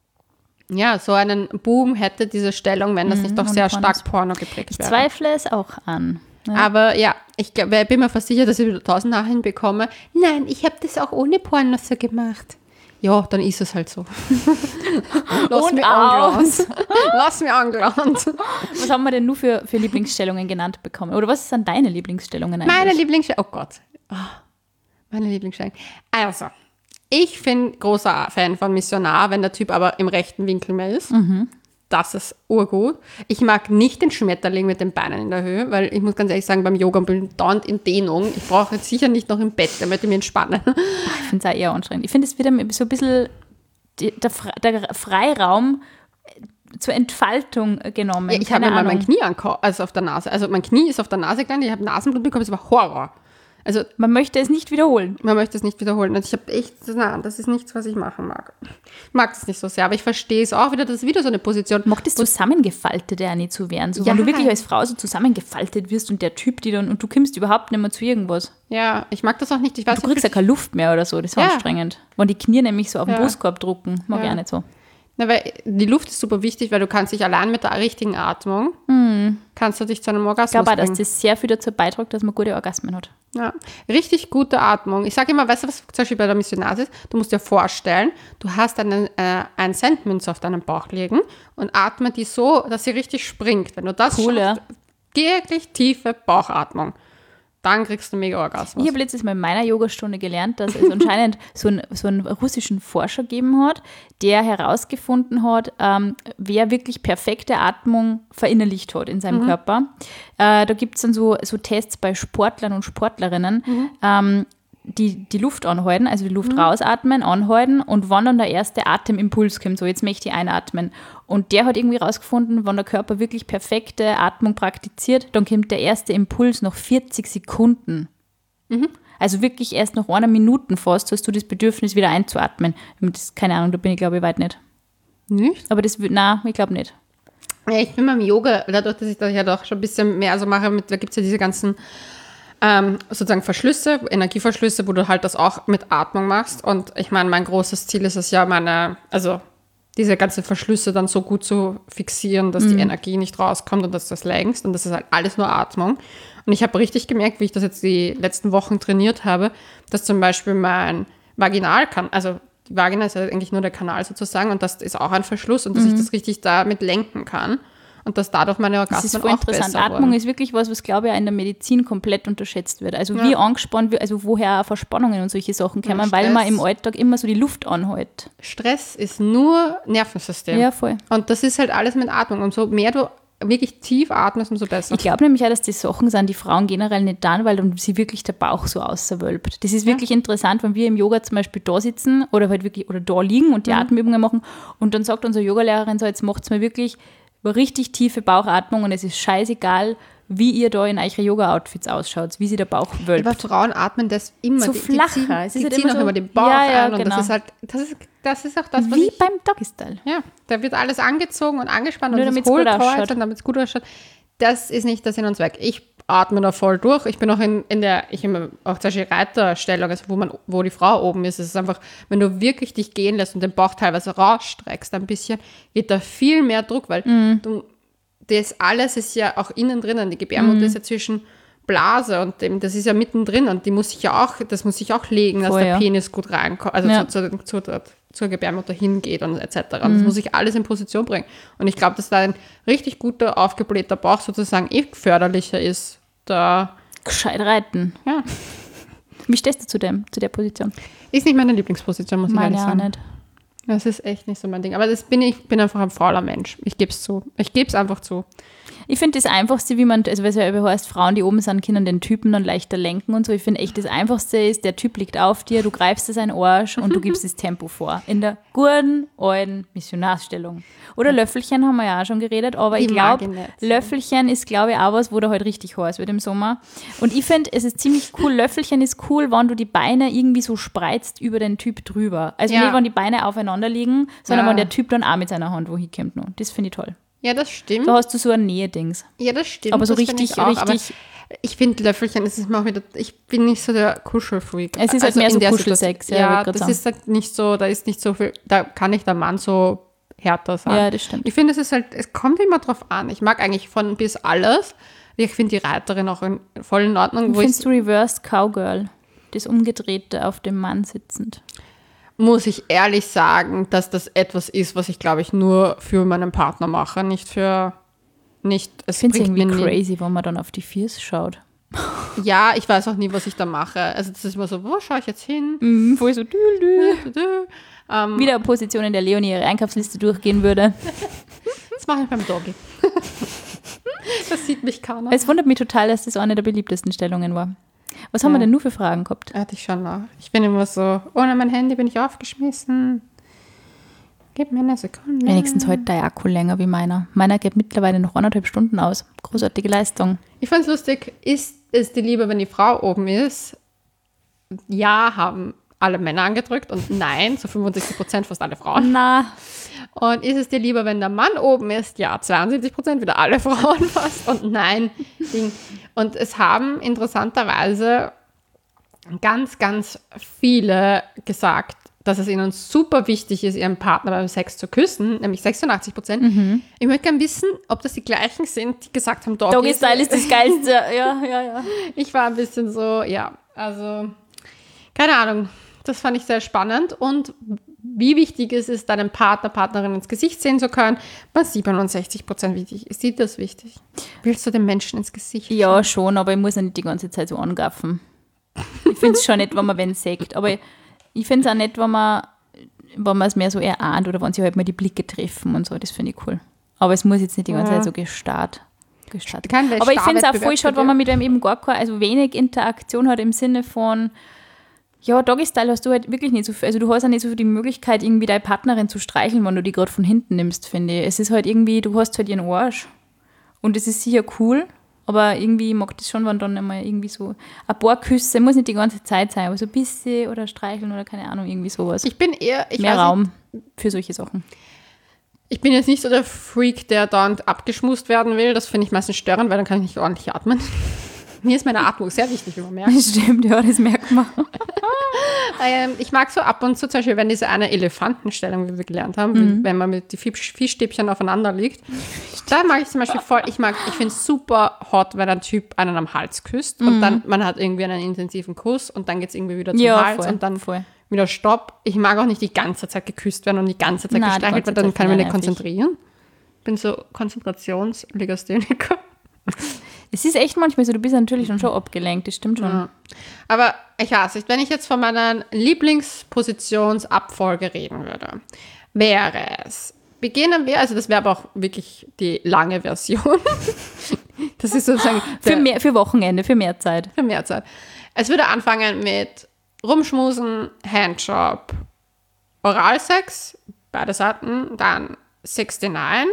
Boom hätte, diese Stellung, wenn das nicht doch ohne sehr Pornos. stark Porno geprägt Ich wäre. zweifle es auch an. Ja. Aber ja, ich bin mir fast sicher, dass ich wieder 1000 Nachrichten bekomme. Nein, ich habe das auch ohne Porno so gemacht. Ja, dann ist es halt so. Lass Und mich aus. angelangt. Lass mich angelangt. Was haben wir denn nur für Lieblingsstellungen genannt bekommen? Oder was sind deine Lieblingsstellungen eigentlich? Meine Lieblingsstellung, oh Gott. Meine Lieblingsstellung. Also, ich bin großer Fan von Missionar, wenn der Typ aber im rechten Winkel mehr ist. Das ist urgut. Ich mag nicht den Schmetterling mit den Beinen in der Höhe, weil ich muss ganz ehrlich sagen, beim Yoga bin ich dauernd in Dehnung. Ich brauche jetzt sicher nicht noch im Bett, damit ich mich entspannen. Ich finde es auch eher anstrengend. Ich finde, es wird so ein bisschen der Freiraum zur Entfaltung genommen. Ja, ich habe Keine mir mal mein Ahnung. Knie auf der Nase. Also mein Knie ist auf der Nase gelandet, ich habe Nasenblut bekommen, das war Horror. Also Man möchte es nicht wiederholen. man möchte es nicht wiederholen. Also ich habe echt, nein, das ist nichts, was ich machen mag. Ich mag das nicht so sehr, aber ich verstehe es auch wieder, das ist wieder so eine Position. Mag das Zusammengefaltete ja nicht zu werden. So, Ja. wenn du wirklich als Frau so zusammengefaltet wirst und der Typ, und du kommst überhaupt nicht mehr zu irgendwas. Ja, ich mag das auch nicht. Ich weiß Du kriegst ja keine Luft mehr oder so, das ist Ja. anstrengend. Wenn die Knie nämlich so auf den Ja. Brustkorb drucken, mag ich Ja. auch nicht so. Na, weil die Luft ist super wichtig, weil du kannst dich allein mit der richtigen Atmung, kannst du dich zu einem Ich Orgasmus glaube auch, dass bringen. das sehr viel dazu beiträgt, dass man gute Orgasmen hat. Ja, richtig gute Atmung. Ich sage immer, weißt du, was zum Beispiel bei der Missionaris ist? Du musst dir vorstellen, du hast einen 1-Cent-Münze auf deinen Bauch legen und atme die so, dass sie richtig springt. Wenn du das Cool, schaffst, wirklich tiefe Bauchatmung, dann kriegst du mega Orgasmus. Ich habe letztes Mal in meiner Yogastunde gelernt, dass es anscheinend so einen russischen Forscher gegeben hat, der herausgefunden hat, wer wirklich perfekte Atmung verinnerlicht hat in seinem Körper. Da gibt es dann so Tests bei Sportlern und Sportlerinnen, die Luft anhalten, also die Luft rausatmen, anhalten, und wann dann der erste Atemimpuls kommt, so jetzt möchte ich einatmen. Und der hat irgendwie rausgefunden, wenn der Körper wirklich perfekte Atmung praktiziert, dann kommt der erste Impuls nach 40 Sekunden. Also wirklich erst nach einer Minute fast hast du das Bedürfnis, wieder einzuatmen. Das, keine Ahnung, da bin ich, glaube ich, weit nicht. Nicht? Aber das, nein, ich glaube nicht. Ja, ich bin beim Yoga, dadurch, dass ich da ja doch schon ein bisschen mehr so mache, da gibt es ja diese ganzen sozusagen Verschlüsse, Energieverschlüsse, wo du halt das auch mit Atmung machst. Und ich meine, mein großes Ziel ist es ja, diese ganzen Verschlüsse dann so gut zu fixieren, dass die Energie nicht rauskommt und dass du das lenkst. Und das ist halt alles nur Atmung. Und ich habe richtig gemerkt, wie ich das jetzt die letzten Wochen trainiert habe, dass zum Beispiel mein Vaginalkanal, also die Vagina ist ja eigentlich nur der Kanal sozusagen, und das ist auch ein Verschluss, und dass ich das richtig damit lenken kann. Und dass dadurch meine Das Orgasmen ist voll auch interessant. besser Atmung wurden. ist wirklich was glaube ich, auch in der Medizin komplett unterschätzt wird. Also wie angespannt wird, also woher auch Verspannungen und solche Sachen kommen, weil man Stress. im Alltag immer so die Luft anhält. Stress ist nur Nervensystem. Ja, voll. Und das ist halt alles mit Atmung. Und so mehr du wirklich tief atmest, umso besser. Ich glaube nämlich auch, dass die Sachen sind, die Frauen generell nicht dann, weil dann sie wirklich der Bauch so außerwölbt. Das ist wirklich interessant, wenn wir im Yoga zum Beispiel da sitzen oder halt wirklich oder da liegen und die Atemübungen machen und dann sagt unsere Yogalehrerin so, jetzt macht's mir wirklich richtig tiefe Bauchatmung und es ist scheißegal, wie ihr da in eure Yoga-Outfits ausschaut, wie sie der Bauch wölbt. Aber Frauen atmen das immer. So flacher. Die ziehen auch immer den Bauch an und genau. das ist auch das, was wie beim Doggy-Style. Ja, da wird alles angezogen und angespannt Nur und damit's das gut Hohlkreuz ausschaut. und damit es gut ausschaut. Das ist nicht der Sinn und Zweck. Ich atme da voll durch. Ich bin auch ich habe auch zum Beispiel Reiterstellung, also wo die Frau oben ist. Es ist einfach, wenn du wirklich dich gehen lässt und den Bauch teilweise rausstreckst ein bisschen, geht da viel mehr Druck, weil das alles ist ja auch innen drinnen. Die Gebärmutter ist ja zwischen Blase und dem, das ist ja mittendrin und das muss sich auch legen, dass Voll, der ja. Penis gut reinkommt, also zur Gebärmutter hingeht und etc. Und das muss sich alles in Position bringen. Und ich glaube, dass da ein richtig guter, aufgeblähter Bauch sozusagen förderlicher ist. Da Gescheit reiten. Ja. Wie stehst du zu der Position? Ist nicht meine Lieblingsposition, muss ich Meine ehrlich auch sagen. nicht. Das ist echt nicht so mein Ding. Aber ich bin einfach ein fauler Mensch. Ich gebe es zu. Ich gebe es einfach zu. Ich finde das Einfachste, wie man, also weil es ja heißt, Frauen, die oben sind, können den Typen dann leichter lenken und so. Ich finde echt, das Einfachste ist, der Typ liegt auf dir, du greifst es ein Arsch und du gibst das Tempo vor. In der guten, alten Missionarsstellung. Oder Löffelchen haben wir ja auch schon geredet, aber ich mag glaube, ich nicht. Löffelchen ist, glaube ich, auch was, wo der halt richtig heiß wird im Sommer. Und ich finde, es ist ziemlich cool, Löffelchen ist cool, wenn du die Beine irgendwie so spreizt über den Typ drüber. Also Ja. nicht, wenn die Beine aufeinander liegen, sondern Ja. wenn der Typ dann auch mit seiner Hand wo hinkommt. Noch. Das finde ich toll. Ja, das stimmt. Da hast du so ein Nähe-Dings. Ja, das stimmt. Aber so das finde richtig, ich auch. Aber richtig. ich finde Löffelchen, es ist mir auch wieder, ich bin nicht so der Kuschelfreak. Es ist halt mehr in so der Kuschelsex, Situation. ja, Ja, wollte grad das sagen. ist halt nicht so, da ist nicht so viel, da kann nicht der Mann so härter sein. Ja, das stimmt. Ich finde, es kommt immer drauf an. Ich mag eigentlich von bis alles. Ich finde die Reiterin auch voll in Ordnung. Findest du Reversed Cowgirl? Das Umgedrehte auf dem Mann sitzend. Muss ich ehrlich sagen, dass das etwas ist, was ich, glaube ich, nur für meinen Partner mache, nicht. Ich finde es bringt irgendwie mir nie- crazy, wenn man dann auf die Fiers schaut. Ja, ich weiß auch nie, was ich da mache. Also das ist immer so, wo schaue ich jetzt hin? Voll so wieder eine Position, in der Leonie ihre Einkaufsliste durchgehen würde. Das mache ich beim Doggy. Das sieht mich keiner. Es wundert mich total, dass das eine der beliebtesten Stellungen war. Was haben wir denn nur für Fragen gehabt? Hatte ich schon noch. Ich bin immer so, ohne mein Handy bin ich aufgeschmissen. Gib mir eine Sekunde. Wenigstens heute der Akku länger wie meiner. Meiner geht mittlerweile noch 1,5 Stunden aus. Großartige Leistung. Ich fand es lustig, ist es dir lieber, wenn die Frau oben ist? Ja, haben alle Männer angedrückt und nein, zu 75% fast alle Frauen. Na, Und ist es dir lieber, wenn der Mann oben ist? Ja, 72%, wieder alle Frauen fast. Und nein, Ding. Und es haben interessanterweise ganz, ganz viele gesagt, dass es ihnen super wichtig ist, ihren Partner beim Sex zu küssen, nämlich 86%. Ich möchte gerne wissen, ob das die gleichen sind, die gesagt haben, Doggy Style ist das Geilste. Ja. Ich war ein bisschen so, ja, also, keine Ahnung. Das fand ich sehr spannend. Und wie wichtig ist es, deinen Partner, Partnerin ins Gesicht sehen zu können? Bei 67% wichtig. Ist dir das wichtig? Willst du den Menschen ins Gesicht schauen? Ja, schon, aber ich muss ja nicht die ganze Zeit so angaffen. Ich finde es schon nicht, wenn man wen sagt. Aber ich finde es auch nicht, wenn man es mehr so erahnt oder wenn sie halt mal die Blicke treffen und so. Das finde ich cool. Aber es muss jetzt nicht die ganze Zeit so gestarrt. Kein Aber ich finde es auch Starwettbewerb voll schade, für wenn man mit einem eben gar keine, also wenig Interaktion hat im Sinne von, ja, Doggy-Style hast du halt wirklich nicht so viel, also du hast ja nicht so viel die Möglichkeit, irgendwie deine Partnerin zu streicheln, wenn du die gerade von hinten nimmst, finde ich. Es ist halt irgendwie, du hast halt ihren Arsch. Und es ist sicher cool, aber irgendwie mag das schon, wenn dann einmal irgendwie so ein paar Küsse, muss nicht die ganze Zeit sein, aber so ein bisschen oder streicheln oder keine Ahnung, irgendwie sowas. Ich bin eher, ich Mehr weiß nicht, Raum für solche Sachen. ich bin jetzt nicht so der Freak, der dauernd abgeschmust werden will. Das finde ich meistens störend, weil dann kann ich nicht ordentlich atmen. Mir ist meine Atmung sehr wichtig, wie man merkt. Stimmt, ja, das merkt man. Ich mag so ab und zu, zum Beispiel, wenn diese eine Elefantenstellung, wie wir gelernt haben, wenn man mit die Fischstäbchen aufeinander liegt, da mag ich zum Beispiel voll, ich finde es super hot, wenn ein Typ einen am Hals küsst und dann, man hat irgendwie einen intensiven Kuss und dann geht es irgendwie wieder zum Hals voll, und dann voll. wieder Stopp. Ich mag auch nicht die ganze Zeit geküsst werden und die ganze Zeit Nein, die gestreichelt, weil ganze dann Zeit kann ich mich nicht nervig. konzentrieren. Ich bin so Konzentrationslegastheniker. Es ist echt manchmal so, du bist natürlich dann schon abgelenkt, das stimmt schon. Ja. Aber ich weiß nicht, wenn ich jetzt von meiner Lieblingspositionsabfolge reden würde, wäre es beginnen wir, also das wäre aber auch wirklich die lange Version. Das ist sozusagen Für Wochenende, für mehr Zeit. Für mehr Zeit. Es würde anfangen mit Rumschmusen, Handjob, Oralsex, beide Seiten, dann 69,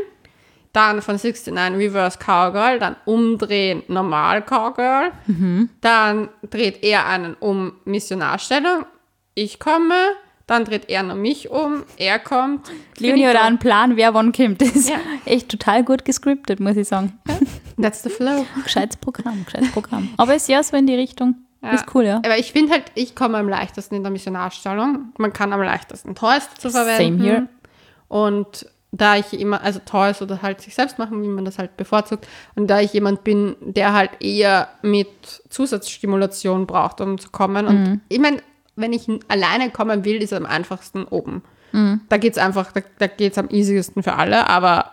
dann von 69 Reverse Cowgirl, dann umdrehen, normal Cowgirl, dann dreht er einen um Missionarstellung, ich komme, dann dreht er noch mich um, er kommt. Leonie hat auch einen Plan, wer wann kommt. Das ist echt total gut gescriptet, muss ich sagen. That's the flow. Gescheites Programm. Aber ist ja so in die Richtung. Ja. Ist cool, ja. Aber ich finde halt, ich komme am leichtesten in der Missionarstellung. Man kann am leichtesten Toys dazu verwenden. Same here. Und da ich immer, also Toys oder halt sich selbst machen, wie man das halt bevorzugt. Und da ich jemand bin, der halt eher mit Zusatzstimulation braucht, um zu kommen. Und ich meine, wenn ich alleine kommen will, ist es am einfachsten oben. Da geht es einfach, da geht es am easiesten für alle, aber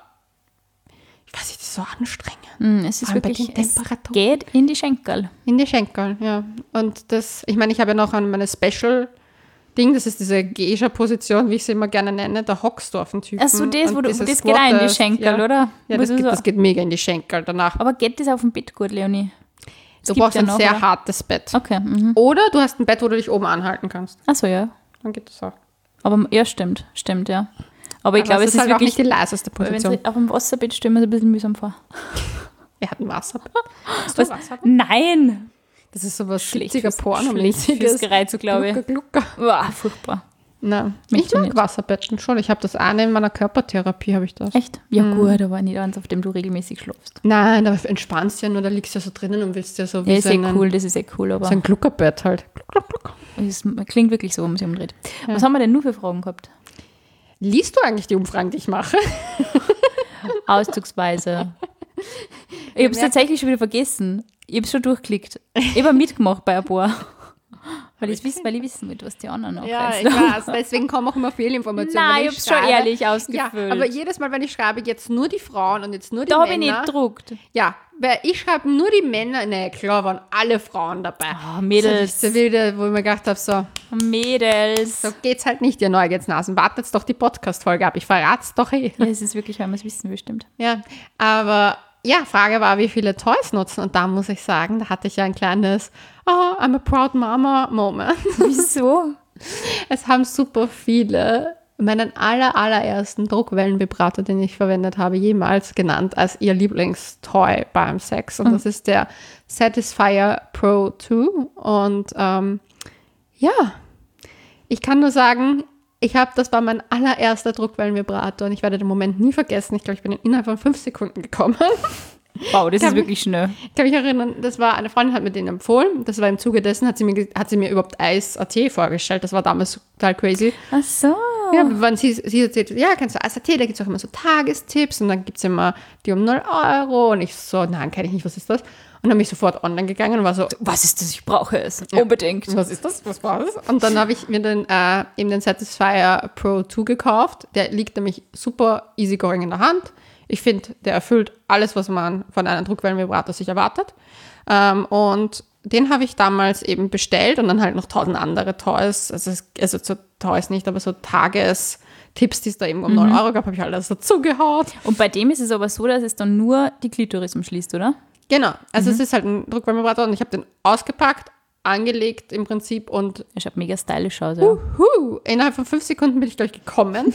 ich weiß nicht, das ist so anstrengend. Es ist wirklich, es geht in die Schenkel. In die Schenkel, ja. Und das, ich meine, ich habe ja noch meine Special-Ding, das ist diese Geisha-Position, wie ich sie immer gerne nenne, da hockst du auf den Typen. Achso, das geht auch in die Schenkel, oder? Ja, das geht mega in die Schenkel danach. Aber geht das auf dem Bett gut, Leonie? Du brauchst ein sehr hartes Bett. Okay. Oder du hast ein Bett, wo du dich oben anhalten kannst. Achso, ja. Dann geht das auch. Aber ja, stimmt, ja. Aber ich glaube, es ist halt wirklich auch nicht die leiseste Position. Auf dem Wasserbett stellen wir uns ein bisschen mühsam vor. Er hat ein Wasserbett. Hast du ein Wasserbett? Nein! Das ist sowas Schlecht schlechter Pornomäßiges. Fürs Gereiz, glaube ich. Glucker. Wow, furchtbar. Nein, ich mag Wasserbetten schon. Ich habe das eine in meiner Körpertherapie, habe ich das. Echt? Ja gut, aber nicht eins, auf dem du regelmäßig schläfst. Nein, da entspannst du ja nur, da liegst du ja so drinnen und willst ja so wie das ist eh cool, aber so ein Gluckerbett halt. Es klingt wirklich so, wenn man sich umdreht. Ja. Was haben wir denn nur für Fragen gehabt? Liest du eigentlich die Umfragen, die ich mache? Auszugsweise. Ich habe es tatsächlich schon wieder vergessen. Ich habe es schon durchgeklickt. Ich habe mitgemacht bei ein paar. Weil ich wissen will, was die anderen auch Ja, ich weiß. Deswegen kommen auch immer Fehlinformationen. Nein, ich habe es schon ehrlich ausgefüllt. Ja, aber jedes Mal, wenn ich schreibe, jetzt nur die Frauen und jetzt nur die Männer. Da habe ich nicht gedruckt. Ja, weil ich schreibe nur die Männer. Nee, klar, waren alle Frauen dabei. Oh, Mädels. Das ist so wilde, wo ich mir gedacht habe, so. Mädels. So geht's halt nicht, ihr Neugierdnasen. Wartet doch die Podcast-Folge ab. Ich verrat's doch eh. Ja, es ist wirklich, weil man es wissen will, stimmt. Ja, aber ja, Frage war, wie viele Toys nutzen. Und da muss ich sagen, da hatte ich ja ein kleines I'm a proud mama Moment. Wieso? Es haben super viele meinen allerersten Druckwellenvibrator, den ich verwendet habe, jemals genannt als ihr Lieblingstoy beim Sex. Und das ist der Satisfyer Pro 2. Und ja, ich kann nur sagen, das war mein allererster Druckwellenvibrator und ich werde den Moment nie vergessen. Ich glaube, ich bin innerhalb von 5 Sekunden gekommen. Wow, das ist wirklich schnell. Ich kann mich erinnern, das war, eine Freundin hat mir den empfohlen. Das war im Zuge dessen, hat sie mir überhaupt Eis.at vorgestellt. Das war damals total crazy. Ach so. Ja, wenn sie erzählt, ja, kennst du Eis.at, da gibt es auch immer so Tagestipps und dann gibt es immer die um 0 Euro und ich so, nein, kenne ich nicht, was ist das? Und dann bin ich sofort online gegangen und war so, was ist das? Ich brauche es. Ja. Unbedingt. Was ist das? Was war das? Und dann habe ich mir eben den Satisfyer Pro 2 gekauft. Der liegt nämlich super easygoing in der Hand. Ich finde, der erfüllt alles, was man von einem Druckwellenvibrator sich erwartet. Und den habe ich damals eben bestellt und dann halt noch 1000 andere Toys. Also so Toys nicht, aber so Tagestipps, die es da eben um 9 Euro gab, habe ich alles dazu gehaut. Und bei dem ist es aber so, dass es dann nur die Klitoris umschließt, oder? Genau. Also es ist halt ein Druckwellenvibrator und ich habe den ausgepackt, angelegt im Prinzip und er schaut mega stylisch aus, ja. Innerhalb von 5 Sekunden bin ich gleich gekommen.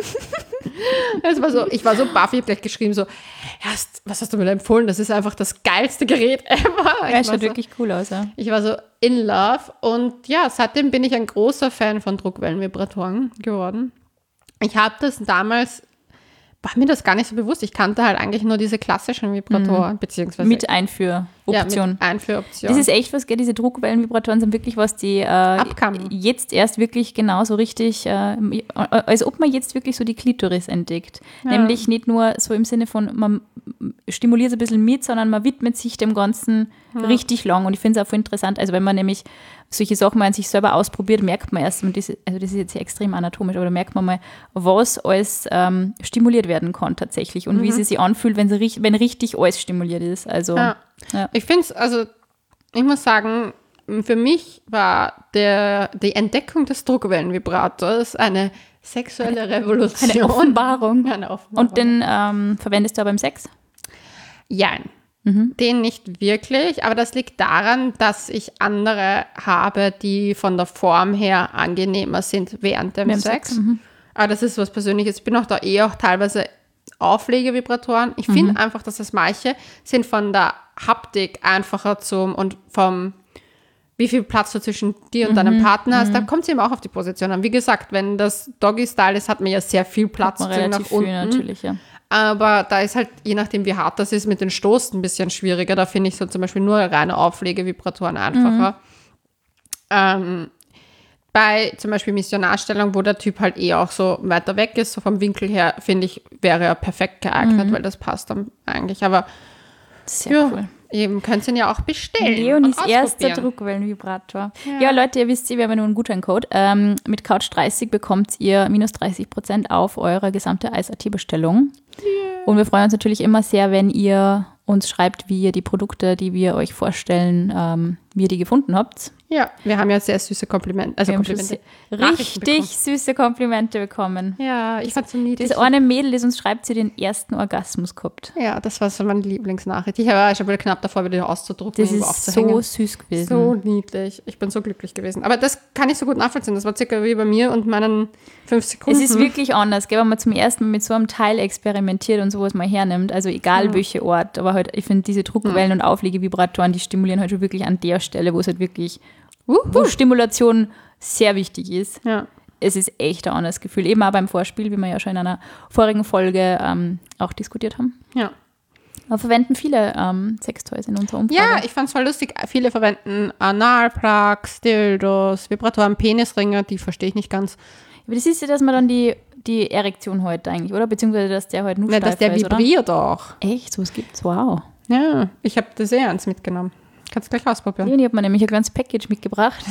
Ich war so baff, ich habe gleich geschrieben so, was hast du mir da empfohlen? Das ist einfach das geilste Gerät ever. Ja, schaut wirklich cool aus, ja. Ich war so in love und ja, seitdem bin ich ein großer Fan von Druckwellenvibratoren geworden. Ich habe das damals, war mir das gar nicht so bewusst. Ich kannte halt eigentlich nur diese klassischen Vibratoren, beziehungsweise mit Einführoption. Ja, mit Einführoption. Das ist echt was, gell? Diese Druckwellenvibratoren sind wirklich was, die jetzt erst wirklich genauso richtig, als ob man jetzt wirklich so die Klitoris entdeckt. Ja. Nämlich nicht nur so im Sinne von, man stimuliert ein bisschen mit, sondern man widmet sich dem Ganzen richtig lang. Und ich finde es auch voll interessant, also wenn man nämlich solche Sachen mal an sich selber ausprobiert, merkt man erst, das ist jetzt extrem anatomisch, aber da merkt man mal, was alles stimuliert werden kann tatsächlich und wie es sich anfühlt, wenn richtig alles stimuliert ist. Also, ja. Ich finde es, also ich muss sagen, für mich war die Entdeckung des Druckwellenvibrators eine Sexuelle Revolution. Eine Offenbarung. Eine Offenbarung. Und den verwendest du aber beim Sex? Jein. Den nicht wirklich, aber das liegt daran, dass ich andere habe, die von der Form her angenehmer sind während dem Sex. Aber das ist was Persönliches. Ich bin auch da auch teilweise Auflegevibratoren. Ich finde einfach, dass das manche sind von der Haptik einfacher und vom wie viel Platz du zwischen dir und deinem Partner hast, da kommt es eben auch auf die Position an. Wie gesagt, wenn das Doggy-Style ist, hat man ja sehr viel Platz nach unten. Viel, natürlich, ja. Aber da ist halt, je nachdem wie hart das ist, mit den Stoßen ein bisschen schwieriger. Da finde ich so zum Beispiel nur reine Auflegevibratoren einfacher. Bei zum Beispiel Missionarstellung, wo der Typ halt auch so weiter weg ist, so vom Winkel her, finde ich, wäre er perfekt geeignet, weil das passt dann eigentlich. Aber sehr cool. Eben, könnt ihr ihn ja auch bestellen. Leonis erster Druckwellenvibrator. Ja, Leute, ihr wisst, wir haben nur einen Gutscheincode. Mit Couch30 bekommt ihr minus 30% auf eure gesamte Eis.at-Bestellung. Yeah. Und wir freuen uns natürlich immer sehr, wenn ihr uns schreibt, wie ihr die Produkte, die wir euch vorstellen, wie ihr die gefunden habt. Ja, wir haben ja sehr süße Komplimente. Also Komplimente. Richtig süße Komplimente bekommen. Ja, ich fand es so niedlich. Das eine Mädel, das uns schreibt, sie den ersten Orgasmus gehabt. Ja, das war so meine Lieblingsnachricht. Ich war schon wieder knapp davor, wieder auszudrucken. Das ist so süß gewesen. So niedlich. Ich bin so glücklich gewesen. Aber das kann ich so gut nachvollziehen. Das war circa wie bei mir und meinen 5 Sekunden. Es ist wirklich anders, wenn man zum ersten Mal mit so einem Teil experimentiert und sowas mal hernimmt. Also egal welcher Ort. Aber halt, ich finde diese Druckwellen und Auflegevibratoren, die stimulieren halt schon wirklich an der Stelle, wo es halt wirklich wo Stimulation sehr wichtig ist. Ja. Es ist echt ein anderes Gefühl. Eben auch beim Vorspiel, wie wir ja schon in einer vorigen Folge auch diskutiert haben. Ja. Aber verwenden viele Sextoys in unserer Umfrage. Ja, ich fand es voll lustig. Viele verwenden Analplugs, Dildos, Vibratoren, Penisringe, die verstehe ich nicht ganz. Aber das ist ja, dass man dann die Erektion heute eigentlich, oder? Beziehungsweise, dass der heute nur steif ist, dass der vibriert auch. Echt? So was gibt's? Wow. Ja, ich habe das sehr ernst mitgenommen. Kannst du gleich ausprobieren. Ja, ich habe mir nämlich ein kleines Package mitgebracht.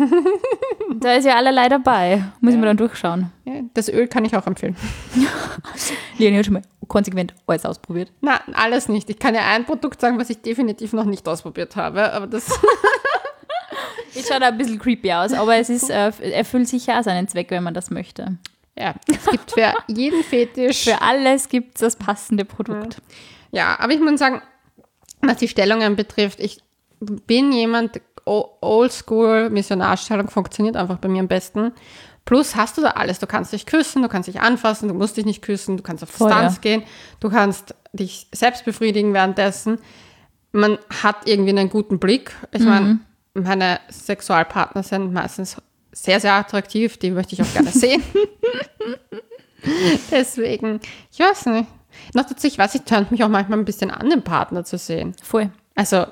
Da ist ja allerlei dabei. Muss ich mir dann durchschauen. Ja, das Öl kann ich auch empfehlen. Leonie hat schon mal konsequent alles ausprobiert. Nein, alles nicht. Ich kann ja ein Produkt sagen, was ich definitiv noch nicht ausprobiert habe, aber das... Es schaut ein bisschen creepy aus, aber es ist, erfüllt sicher auch seinen Zweck, wenn man das möchte. Ja, es gibt für jeden Fetisch... Für alles gibt es das passende Produkt. Ja, aber ich muss sagen, was die Stellungen betrifft, ich bin jemand, Oldschool, Missionarstellung funktioniert einfach bei mir am besten. Plus hast du da alles. Du kannst dich küssen, du kannst dich anfassen, du musst dich nicht küssen, du kannst auf Distanz gehen, du kannst dich selbst befriedigen währenddessen. Man hat irgendwie einen guten Blick. Ich meine, meine Sexualpartner sind meistens sehr, sehr attraktiv, die möchte ich auch gerne sehen. Deswegen, ich weiß nicht. Noch dazu, ich weiß, ich tönt mich auch manchmal ein bisschen an, den Partner zu sehen. Voll. Also,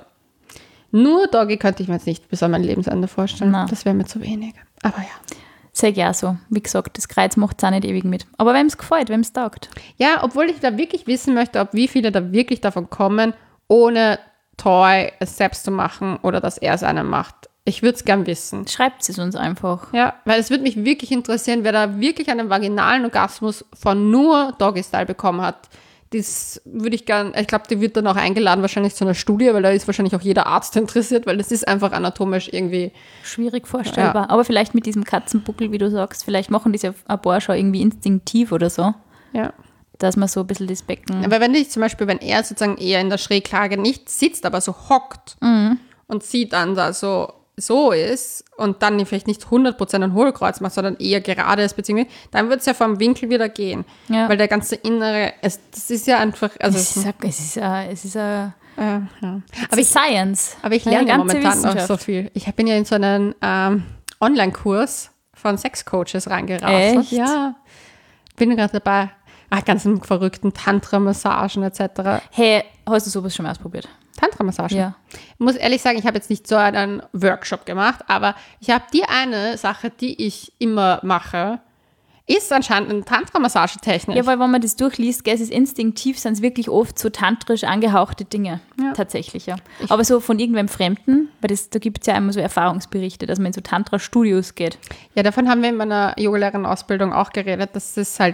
nur Doggy könnte ich mir jetzt nicht bis an mein Lebensende vorstellen. Nein. Das wäre mir zu wenig. Aber ja. Sag ja so. Wie gesagt, das Kreuz macht es auch nicht ewig mit. Aber wem es gefällt, wem es taugt. Ja, obwohl ich da wirklich wissen möchte, wie viele da wirklich davon kommen, ohne Toy es selbst zu machen oder dass er es einem macht. Ich würde es gern wissen. Schreibt es uns einfach. Ja, weil es würde mich wirklich interessieren, wer da wirklich einen vaginalen Orgasmus von nur Doggy-Style bekommen hat. Das würde ich gern, ich glaube, die wird dann auch eingeladen wahrscheinlich zu einer Studie, weil da ist wahrscheinlich auch jeder Arzt interessiert, weil das ist einfach anatomisch irgendwie... Schwierig vorstellbar. Ja. Aber vielleicht mit diesem Katzenbuckel, wie du sagst, vielleicht machen diese ein paar schon irgendwie instinktiv oder so. Ja. Dass man so ein bisschen das Becken... Aber wenn er sozusagen eher in der Schräglage nicht sitzt, aber so hockt und sieht dann da so ist und dann vielleicht nicht 100% ein Hohlkreuz macht, sondern eher gerade ist, beziehungsweise dann wird es ja vom Winkel wieder gehen. Ja. Weil der ganze Innere, das ist ja einfach... Also es ist ja. Aber Science. Aber ich lerne ja momentan auch so viel. Ich bin ja in so einen Online-Kurs von Sexcoaches reingerasselt. Echt? Ja. Bin gerade dabei. Ganzen verrückten Tantra-Massagen etc. Hey, hast du sowas schon mal ausprobiert? Tantra-Massagen? Ja. Ich muss ehrlich sagen, ich habe jetzt nicht so einen Workshop gemacht, aber ich habe die eine Sache, die ich immer mache, ist anscheinend eine Tantra-Massagetechnik. Ja, weil wenn man das durchliest, es ist instinktiv, sind es wirklich oft so tantrisch angehauchte Dinge. Ja. Tatsächlich, ja. Aber so von irgendwem Fremden, weil da gibt es ja immer so Erfahrungsberichte, dass man in so Tantra-Studios geht. Ja, davon haben wir in meiner Yogalehrerin-Ausbildung auch geredet, dass es halt,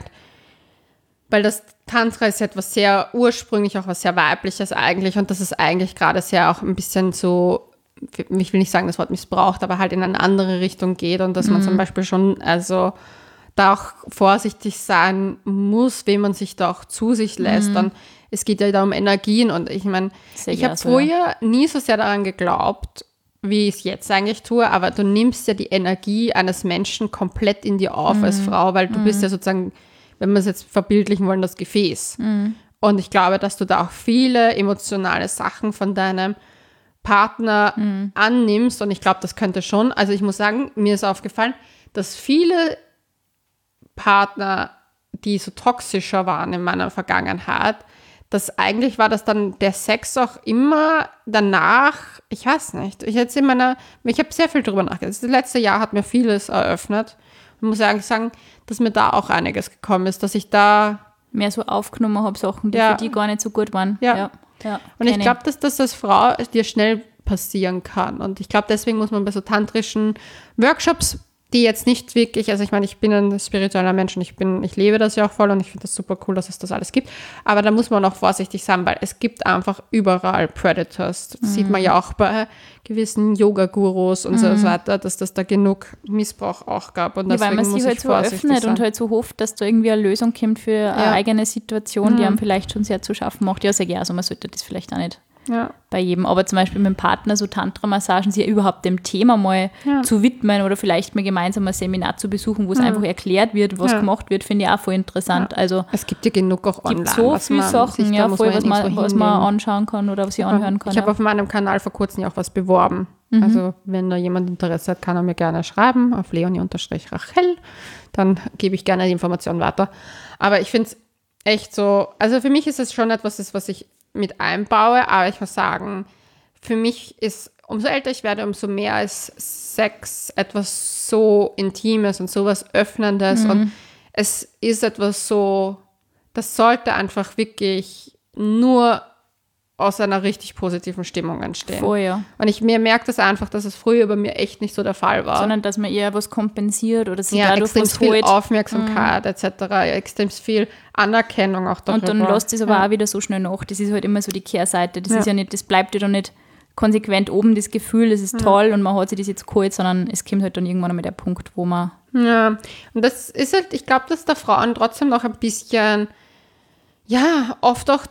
weil das Tantra ist etwas sehr ursprünglich, auch was sehr Weibliches eigentlich und dass es eigentlich gerade sehr auch ein bisschen so, ich will nicht sagen das Wort missbraucht, aber halt in eine andere Richtung geht und dass man zum Beispiel schon, also da auch vorsichtig sein muss, wen man sich da auch zu sich lässt. Dann, es geht ja da um Energien und ich meine, ich habe früher nie so sehr daran geglaubt, wie ich es jetzt eigentlich tue, aber du nimmst ja die Energie eines Menschen komplett in dir auf als Frau, weil du bist ja sozusagen, wenn wir es jetzt verbildlichen wollen, das Gefäß. Und ich glaube, dass du da auch viele emotionale Sachen von deinem Partner annimmst und ich glaube, das könnte schon, also ich muss sagen, mir ist aufgefallen, dass viele Partner, die so toxischer waren in meiner Vergangenheit, dass eigentlich war das dann der Sex auch immer danach, ich weiß nicht, ich habe sehr viel drüber nachgedacht. Das letzte Jahr hat mir vieles eröffnet und muss eigentlich sagen, dass mir da auch einiges gekommen ist, dass ich da mehr so aufgenommen habe, Sachen, die für die gar nicht so gut waren. Ja. Und ich glaube, dass das als Frau dir schnell passieren kann. Und ich glaube, deswegen muss man bei so tantrischen Workshops, die jetzt nicht wirklich, also ich meine, ich bin ein spiritueller Mensch und ich lebe das ja auch voll und ich finde das super cool, dass es das alles gibt. Aber da muss man auch vorsichtig sein, weil es gibt einfach überall Predators. Das sieht man ja auch bei gewissen Yoga-Gurus und so weiter, dass das da genug Missbrauch auch gab. Und weil man sich halt so öffnet und halt so hofft, dass da irgendwie eine Lösung kommt für eine eigene Situation, die einem vielleicht schon sehr zu schaffen macht. Ja, sage ich, also man sollte das vielleicht auch nicht bei jedem. Aber zum Beispiel mit dem Partner so Tantra-Massagen, sich überhaupt dem Thema mal zu widmen oder vielleicht mal gemeinsam ein Seminar zu besuchen, wo es einfach erklärt wird, was gemacht wird, finde ich auch voll interessant. Ja. Also es gibt ja genug auch online. Es gibt so viele Sachen, was man anschauen kann oder was ich anhören kann. Ich habe auf meinem Kanal vor kurzem ja auch was beworben. Also wenn da jemand Interesse hat, kann er mir gerne schreiben auf Leonie-Rachel. Dann gebe ich gerne die Information weiter. Aber ich finde es echt so, also für mich ist es schon etwas, was ich mit einbaue, aber ich muss sagen, für mich ist, umso älter ich werde, umso mehr ist Sex etwas so Intimes und sowas Öffnendes und es ist etwas so, das sollte einfach wirklich nur aus einer richtig positiven Stimmung entstehen. Vorher. Und mir merkt das einfach, dass es früher bei mir echt nicht so der Fall war. Sondern, dass man eher was kompensiert oder sich dadurch extrem was viel holt. Aufmerksamkeit etc., extrem viel Anerkennung auch darüber. Und dann lässt es aber auch wieder so schnell nach. Das ist halt immer so die Kehrseite. Das ist ja nicht, das bleibt ja dann nicht konsequent oben, das Gefühl, das ist toll und man hat sich das jetzt geholt, sondern es kommt halt dann irgendwann einmal der Punkt, wo man... Ja, und das ist halt, ich glaube, dass da Frauen trotzdem noch ein bisschen... Ja, oft auch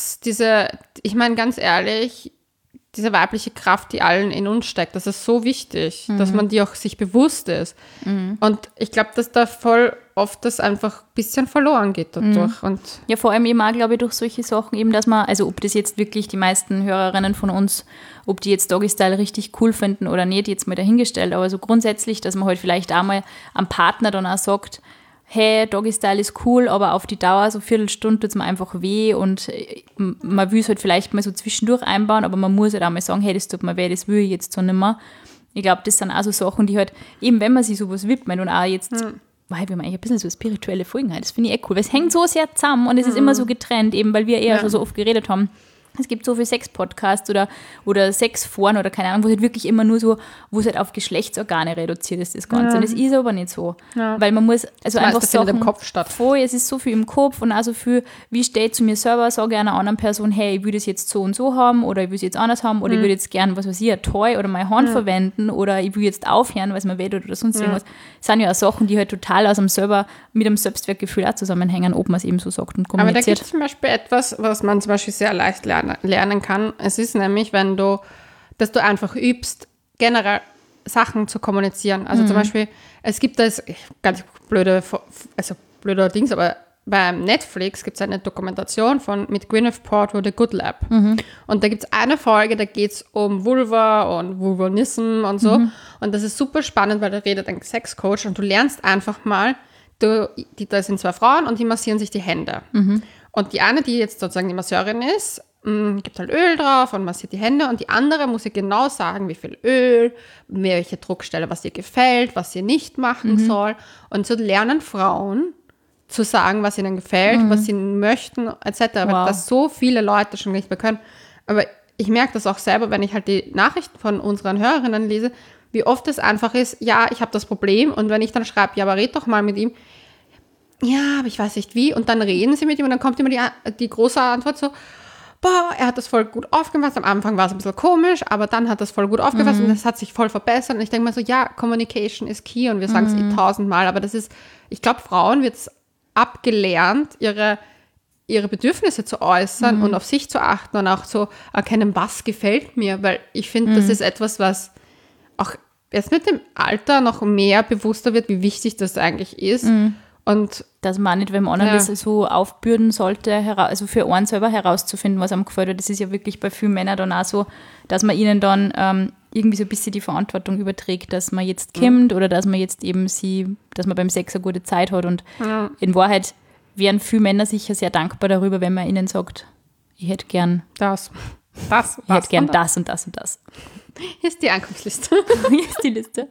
ich meine ganz ehrlich, diese weibliche Kraft, die allen in uns steckt, das ist so wichtig, dass man die auch sich bewusst ist. Und ich glaube, dass da voll oft das einfach ein bisschen verloren geht dadurch. Und ja, vor allem eben auch, glaube ich, durch solche Sachen eben, dass man, also ob das jetzt wirklich die meisten Hörerinnen von uns, ob die jetzt Doggy Style richtig cool finden oder nicht, jetzt mal dahingestellt, aber so grundsätzlich, dass man halt vielleicht auch mal am Partner dann auch sagt, hey, Doggy Style ist cool, aber auf die Dauer, so eine Viertelstunde tut es mir einfach weh und man will es halt vielleicht mal so zwischendurch einbauen, aber man muss halt auch mal sagen, hey, das tut mir weh, das will ich jetzt so nicht mehr. Ich glaube, das sind auch so Sachen, die halt, eben wenn man sich sowas widmet und auch jetzt, wir haben eigentlich ein bisschen so spirituelle Folgen, das finde ich cool, weil es hängt so sehr zusammen und es ist immer so getrennt, eben weil wir eher schon so oft geredet haben. Es gibt so viele Sex-Podcasts oder Sexforen oder keine Ahnung, wo es halt wirklich immer nur so, wo es halt auf Geschlechtsorgane reduziert ist, das Ganze. Und das ist aber nicht so. Ja. Weil man muss, also einfach Sachen, im Kopf statt. Voll, es ist so viel im Kopf und auch so viel, wie stehe ich zu mir selber, sage ich einer anderen Person, hey, ich will das jetzt so und so haben oder ich will es jetzt anders haben oder ich will jetzt gern, was weiß ich, ein Toy oder meine Hand verwenden oder ich will jetzt aufhören, weil es mir weh tut oder sonst irgendwas. Das sind ja auch Sachen, die halt total aus dem selber, mit dem Selbstwertgefühl auch zusammenhängen, ob man es eben so sagt und kommuniziert. Aber da gibt es zum Beispiel etwas, was man zum Beispiel sehr leicht lernen kann. Es ist nämlich, dass du einfach übst, generell Sachen zu kommunizieren. Also zum Beispiel, es gibt das, ganz blöder Dings, aber bei Netflix gibt es eine Dokumentation mit Gwyneth Paltrow, The Good Lab. Und da gibt es eine Folge, da geht es um Vulva und Vulvanism und so. Und das ist super spannend, weil da redet ein Sexcoach und du lernst einfach mal, da sind zwei Frauen und die massieren sich die Hände. Und die eine, die jetzt sozusagen die Masseurin ist, gibt halt Öl drauf und massiert die Hände und die andere muss ihr genau sagen, wie viel Öl, welche Druckstelle, was ihr gefällt, was sie nicht machen soll. Und so lernen Frauen zu sagen, was ihnen gefällt, was sie möchten, etc. Wow. Dass so viele Leute schon nicht mehr können. Aber ich merke das auch selber, wenn ich halt die Nachrichten von unseren Hörerinnen lese, wie oft es einfach ist, ja, ich habe das Problem und wenn ich dann schreibe, ja, aber red doch mal mit ihm, ja, aber ich weiß nicht wie und dann reden sie mit ihm und dann kommt immer die große Antwort so, boah, er hat das voll gut aufgefasst. Am Anfang war es ein bisschen komisch, aber dann hat das voll gut aufgefasst und das hat sich voll verbessert. Und ich denke mal so, ja, Communication ist key und wir sagen es 1000-mal, aber das ist ich glaube, Frauen wird es abgelernt, ihre Bedürfnisse zu äußern und auf sich zu achten und auch zu erkennen, was gefällt mir, weil ich finde, das ist etwas, was auch erst mit dem Alter noch mehr bewusster wird, wie wichtig das eigentlich ist. Und dass man auch nicht, wenn man anderen das so aufbürden sollte, also für einen selber herauszufinden, was einem gefällt. Das ist ja wirklich bei vielen Männern dann auch so, dass man ihnen dann irgendwie so ein bisschen die Verantwortung überträgt, dass man jetzt kommt oder dass man jetzt eben dass man beim Sex eine gute Zeit hat. Und in Wahrheit wären viele Männer sicher sehr dankbar darüber, wenn man ihnen sagt, ich hätte gern das ich hätte gern das und das und das. Hier ist die Ankunftsliste. Hier ist die Liste.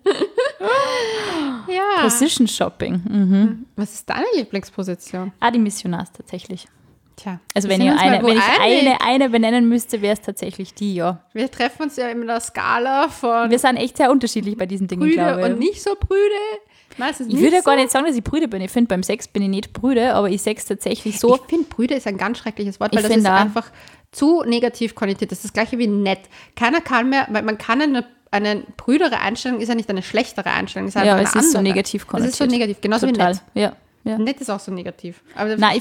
Ja. Position Shopping. Was ist deine Lieblingsposition? Die Missionars tatsächlich. Tja. Also wenn ich eine benennen müsste, wäre es tatsächlich die, ja. Wir treffen uns ja in der Skala von Wir sind echt sehr unterschiedlich bei diesen Dingen, Brüde glaube ich. und nicht so Brüde. Meistens Ich würde ja gar nicht sagen, dass ich Brüde bin. Ich finde, beim Sex bin ich nicht Brüde, aber ich sehe es tatsächlich so. Ich finde, Brüde ist ein ganz schreckliches Wort, weil Ich das ist finde auch. einfach zu negativ konnotiert. Das ist das Gleiche wie nett. Keiner kann mehr, weil man kann eine brüdere Einstellung ist ja nicht eine schlechtere Einstellung. Ist Ja, eine es ist so andere. negativ Es konnotiert. ist so negativ, genauso Total. wie nett. Ja. Nett ist auch so negativ. Aber Nein,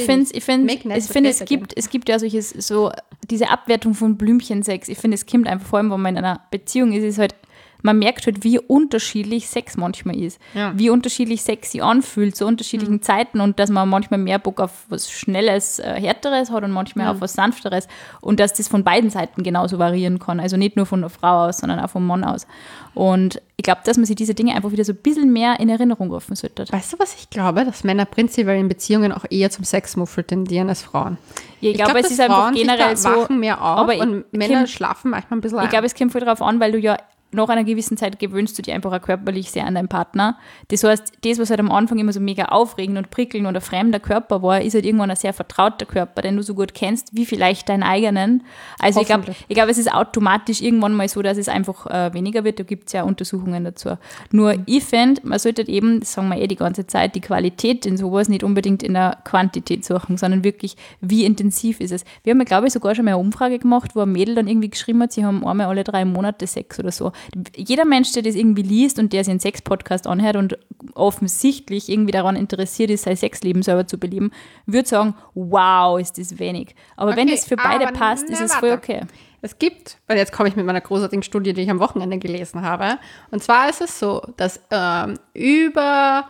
es gibt ja solches, so diese Abwertung von Blümchensex. Ich finde, es kommt einfach, vor allem, wenn man in einer Beziehung ist, ist halt, man merkt halt, wie unterschiedlich Sex manchmal ist. Ja. Wie unterschiedlich Sex sich anfühlt zu unterschiedlichen Zeiten und dass man manchmal mehr Bock auf was Schnelles, Härteres hat und manchmal auf was Sanfteres und dass das von beiden Seiten genauso variieren kann. Also nicht nur von der Frau aus, sondern auch vom Mann aus. Und ich glaube, dass man sich diese Dinge einfach wieder so ein bisschen mehr in Erinnerung rufen sollte. Weißt du, was ich glaube? Dass Männer prinzipiell in Beziehungen auch eher zum Sexmuffel tendieren als Frauen. Ja, ich glaube, es ist einfach Frauen generell sich da so. wachen mehr auf aber und Männer schlafen manchmal ein bisschen Ich glaube, es kommt voll darauf an, weil du ja nach einer gewissen Zeit gewöhnst du dich einfach auch körperlich sehr an deinen Partner. Das heißt, das, was halt am Anfang immer so mega aufregend und prickelnd und ein fremder Körper war, ist halt irgendwann ein sehr vertrauter Körper, den du so gut kennst, wie vielleicht deinen eigenen. Also ich glaube, es ist automatisch irgendwann mal so, dass es einfach weniger wird. Da gibt es ja Untersuchungen dazu. Nur ich finde, man sollte halt eben, das sagen wir die ganze Zeit, die Qualität in sowas nicht unbedingt in der Quantität suchen, sondern wirklich, wie intensiv ist es. Wir haben ja, glaube ich, sogar schon mal eine Umfrage gemacht, wo ein Mädel dann irgendwie geschrieben hat, sie haben einmal alle 3 Monate Sex oder so. Jeder Mensch, der das irgendwie liest und der sich einen Sex-Podcast anhört und offensichtlich irgendwie daran interessiert ist, sein Sexleben selber zu beleben, würde sagen, wow, ist das wenig. Aber wenn das für beide passt, ist es voll okay. Es gibt, und jetzt komme ich mit meiner großartigen Studie, die ich am Wochenende gelesen habe, und zwar ist es so, dass über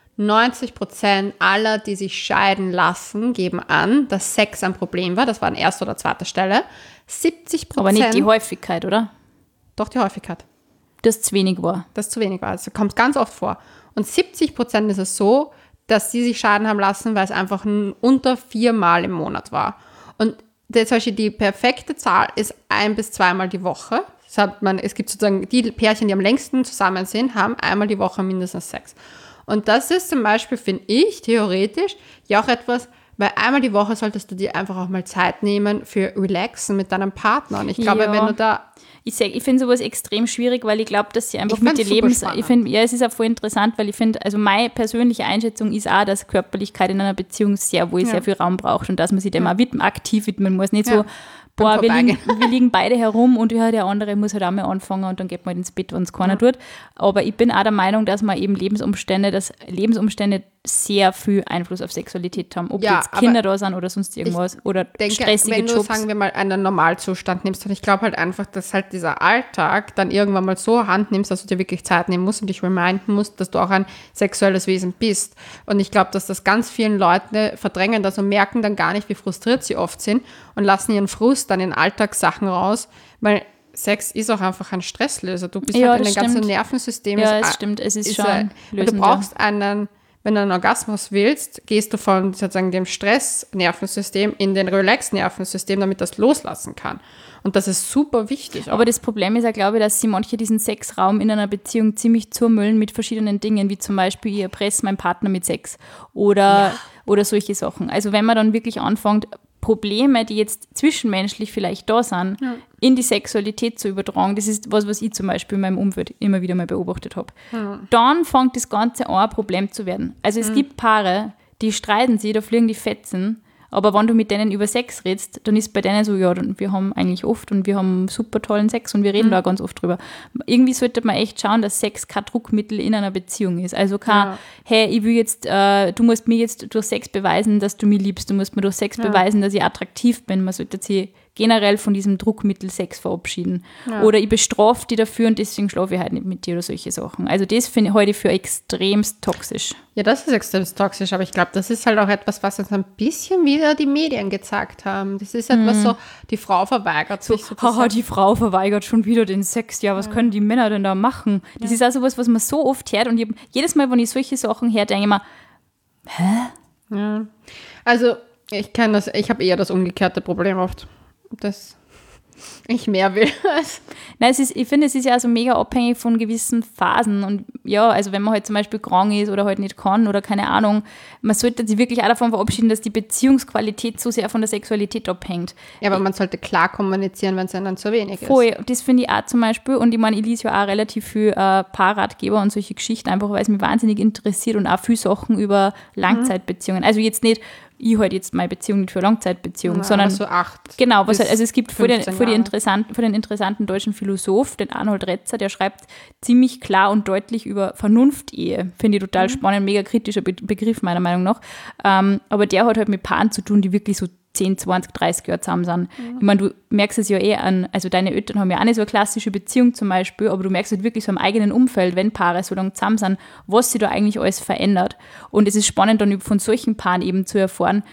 90% aller, die sich scheiden lassen, geben an, dass Sex ein Problem war. Das war an erster oder zweiter Stelle. 70%. Aber nicht die Häufigkeit, oder? Doch, die Häufigkeit. Das zu wenig war. Das zu wenig war. Das kommt ganz oft vor. Und 70% ist es so, dass sie sich scheiden haben lassen, weil es einfach unter 4 Mal im Monat war. Und zum Beispiel die perfekte Zahl ist 1 bis 2 Mal die Woche. Es gibt sozusagen die Pärchen, die am längsten zusammen sind, haben einmal die Woche mindestens Sex. Und das ist zum Beispiel, finde ich, theoretisch ja auch etwas, weil einmal die Woche solltest du dir einfach auch mal Zeit nehmen für Relaxen mit deinem Partner. Und ich glaube, wenn du da... Ich finde sowas extrem schwierig, weil ich glaube, dass sie einfach mit den Ich finde, ja, es ist auch voll interessant, weil ich finde, also meine persönliche Einschätzung ist auch, dass Körperlichkeit in einer Beziehung sehr viel Raum braucht und dass man sich dem auch aktiv widmen muss. Nicht so, boah, wir liegen beide herum und ja, der andere muss halt auch mal anfangen und dann geht man halt ins Bett, wenn es keiner tut. Aber ich bin auch der Meinung, dass man eben Lebensumstände sehr viel Einfluss auf Sexualität haben. Ob jetzt Kinder da sind oder sonst irgendwas oder stressige wenn du, Jobs. sagen wir mal, einen Normalzustand nimmst und ich glaube halt einfach, dass halt dieser Alltag dann irgendwann mal so Hand nimmst, dass du dir wirklich Zeit nehmen musst und dich reminden musst, dass du auch ein sexuelles Wesen bist. Und ich glaube, dass das ganz vielen Leute verdrängen das und merken dann gar nicht, wie frustriert sie oft sind und lassen ihren Frust dann in Alltagssachen raus, weil Sex ist auch einfach ein Stresslöser. Du bist halt in deinem ganzen Nervensystem. Ja, es stimmt, es ist schon lösend. Du brauchst wenn du einen Orgasmus willst, gehst du von sozusagen dem Stress-Nervensystem in den Relax-Nervensystem, damit das loslassen kann. Und das ist super wichtig. Aber das Problem ist ja, glaube ich, dass sie manche diesen Sexraum in einer Beziehung ziemlich zumüllen mit verschiedenen Dingen, wie zum Beispiel, ich erpresse meinen Partner mit Sex oder solche Sachen. Also wenn man dann wirklich anfängt, Probleme, die jetzt zwischenmenschlich vielleicht da sind, in die Sexualität zu übertragen, das ist was ich zum Beispiel in meinem Umfeld immer wieder mal beobachtet habe. Dann fängt das Ganze an, ein Problem zu werden. Also es gibt Paare, die streiten sich, da fliegen die Fetzen, Aber wenn du mit denen über Sex redest, dann ist bei denen so, ja, wir haben eigentlich oft und wir haben super tollen Sex und wir reden da ganz oft drüber. Irgendwie sollte man echt schauen, dass Sex kein Druckmittel in einer Beziehung ist. Also kein, hey, ich will jetzt, du musst mir jetzt durch Sex beweisen, dass du mich liebst, du musst mir durch Sex beweisen, dass ich attraktiv bin. Man sollte sich generell von diesem Druckmittel Sex verabschieden. Ja. Oder ich bestrafe dich dafür und deswegen schlafe ich halt nicht mit dir oder solche Sachen. Also das finde ich heute für extremst toxisch. Ja, das ist extremst toxisch, aber ich glaube, das ist halt auch etwas, was uns ein bisschen wieder die Medien gezeigt haben. Das ist etwas so, die Frau verweigert sich sozusagen. Haha, die Frau verweigert schon wieder den Sex. Ja, was können die Männer denn da machen? Das ist auch sowas, was man so oft hört und jedes Mal, wenn ich solche Sachen höre, denke ich mir, hä? Ja. Also, ich habe eher das umgekehrte Problem oft. Dass ich mehr will. Nein, ich finde, es ist ja so mega abhängig von gewissen Phasen und ja, also wenn man halt zum Beispiel krank ist oder halt nicht kann oder keine Ahnung, man sollte sich wirklich auch davon verabschieden, dass die Beziehungsqualität so sehr von der Sexualität abhängt. Ja, aber man sollte klar kommunizieren, wenn es einem zu wenig ist. Voll, das finde ich auch zum Beispiel und ich meine, ich lese ja auch relativ viel Paarratgeber und solche Geschichten, einfach weil es mich wahnsinnig interessiert und auch viel Sachen über Langzeitbeziehungen. Also jetzt nicht ich halt jetzt meine Beziehung nicht für Langzeitbeziehung, sondern so 8. Genau, also es gibt vor den interessanten deutschen Philosoph, den Arnold Retzer, der schreibt ziemlich klar und deutlich über Vernunft-Ehe. Finde ich total spannend, mega kritischer Begriff meiner Meinung nach. Aber der hat halt mit Paaren zu tun, die wirklich so 10, 20, 30 Jahre zusammen sind. Ich meine, du merkst es ja an, also deine Eltern haben ja auch nicht so eine klassische Beziehung zum Beispiel, aber du merkst halt wirklich so im eigenen Umfeld, wenn Paare so lange zusammen sind, was sich da eigentlich alles verändert. Und es ist spannend, dann von solchen Paaren eben zu erfahren,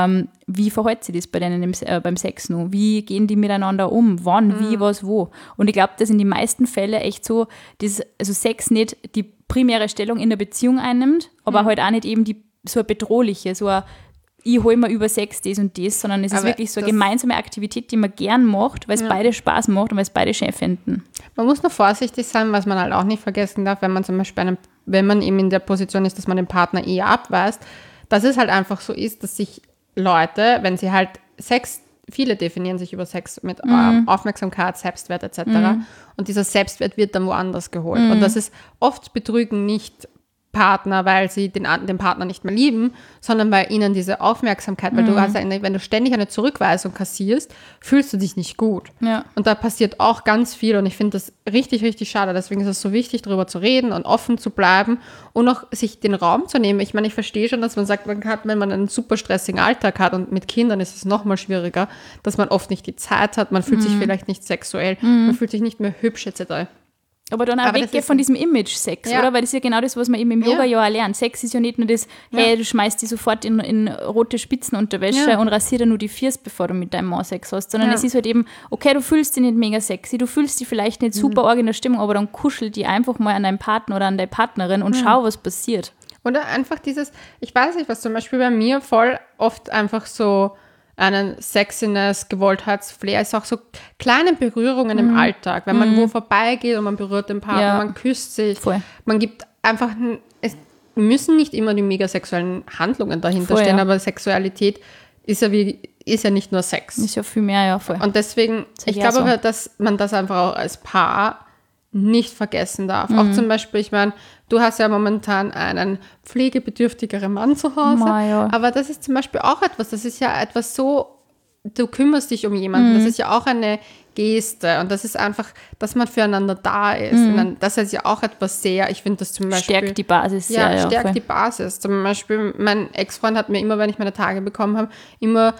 wie verhält sich das bei denen beim Sex noch? Wie gehen die miteinander um? Wann, wie, was, wo? Und ich glaube, dass in den meisten Fällen echt so, also Sex nicht die primäre Stellung in der Beziehung einnimmt, aber halt auch nicht eben so eine bedrohliche, so eine ich hole mir über Sex das und das, sondern es ist wirklich so eine gemeinsame Aktivität, die man gern macht, weil es beide Spaß macht und weil es beide schön finden. Man muss nur vorsichtig sein, was man halt auch nicht vergessen darf, wenn man zum Beispiel wenn man eben in der Position ist, dass man den Partner eher abweist, dass es halt einfach so ist, dass sich Leute, wenn sie halt Sex, viele definieren sich über Sex mit Aufmerksamkeit, Selbstwert etc. Und dieser Selbstwert wird dann woanders geholt. Und das ist oft betrügen nicht Partner, weil sie den Partner nicht mehr lieben, sondern weil ihnen diese Aufmerksamkeit, weil du hast wenn du ständig eine Zurückweisung kassierst, fühlst du dich nicht gut. Ja. Und da passiert auch ganz viel und ich finde das richtig, richtig schade. Deswegen ist es so wichtig, darüber zu reden und offen zu bleiben und auch sich den Raum zu nehmen. Ich meine, ich verstehe schon, dass man sagt, wenn man einen super stressigen Alltag hat und mit Kindern ist es noch mal schwieriger, dass man oft nicht die Zeit hat, man fühlt sich vielleicht nicht sexuell, man fühlt sich nicht mehr hübsch etc. Aber dann auch weggehen von diesem Image-Sex, oder? Weil das ist ja genau das, was man eben im Yoga ja auch lernt. Sex ist ja nicht nur das, hey, du schmeißt dich sofort in rote Spitzenunterwäsche und rasierst nur die Füße, bevor du mit deinem Mann Sex hast, sondern es ist halt eben, okay, du fühlst dich nicht mega sexy, du fühlst dich vielleicht nicht super arg in der Stimmung, aber dann kuschel die einfach mal an deinen Partner oder an deine Partnerin und schau, was passiert. Oder einfach dieses, ich weiß nicht, was zum Beispiel bei mir voll oft einfach so einen Sexiness, Gewolltheitsflair ist auch so kleine Berührungen im Alltag, wenn man wo vorbeigeht und man berührt den Partner, man küsst sich, man gibt einfach, es müssen nicht immer die mega sexuellen Handlungen dahinter stehen, aber Sexualität ist ja nicht nur Sex. Ist ja viel mehr, voll. Und deswegen, ich glaube aber, dass man das einfach auch als Paar nicht vergessen darf. Auch zum Beispiel, ich meine, du hast ja momentan einen pflegebedürftigeren Mann zu Hause, aber das ist zum Beispiel auch etwas, das ist ja etwas so, du kümmerst dich um jemanden, das ist ja auch eine Geste und das ist einfach, dass man füreinander da ist. Und das ist ja auch etwas sehr, ich finde das zum Beispiel... Stärkt die Basis. Ja, stärkt die Basis. Zum Beispiel, mein Ex-Freund hat mir immer, wenn ich meine Tage bekommen habe, immer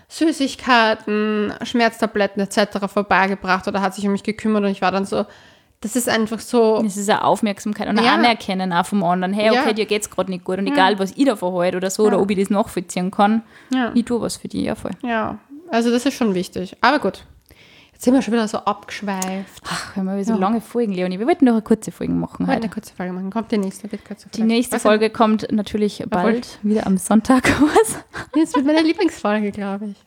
Süßigkeiten, Schmerztabletten etc. vorbeigebracht oder hat sich um mich gekümmert und ich war dann so... Das ist einfach so... Das ist eine Aufmerksamkeit und ein Anerkennen auch vom anderen. Hey, okay, dir geht's gerade nicht gut und egal, was ich da verhalte oder so, oder ob ich das nachvollziehen kann, ich tue was für dich, voll. Ja, also das ist schon wichtig. Aber gut, jetzt sind wir schon wieder so abgeschweift. Ach, wir haben so lange Folgen, Leonie. Wir wollten noch eine kurze Folge machen heute. Eine kurze Folge machen. Kommt die nächste, wird kürzer. Die nächste Folge kommt natürlich bald, wieder am Sonntag. Was? Das wird meine Lieblingsfolge, glaube ich.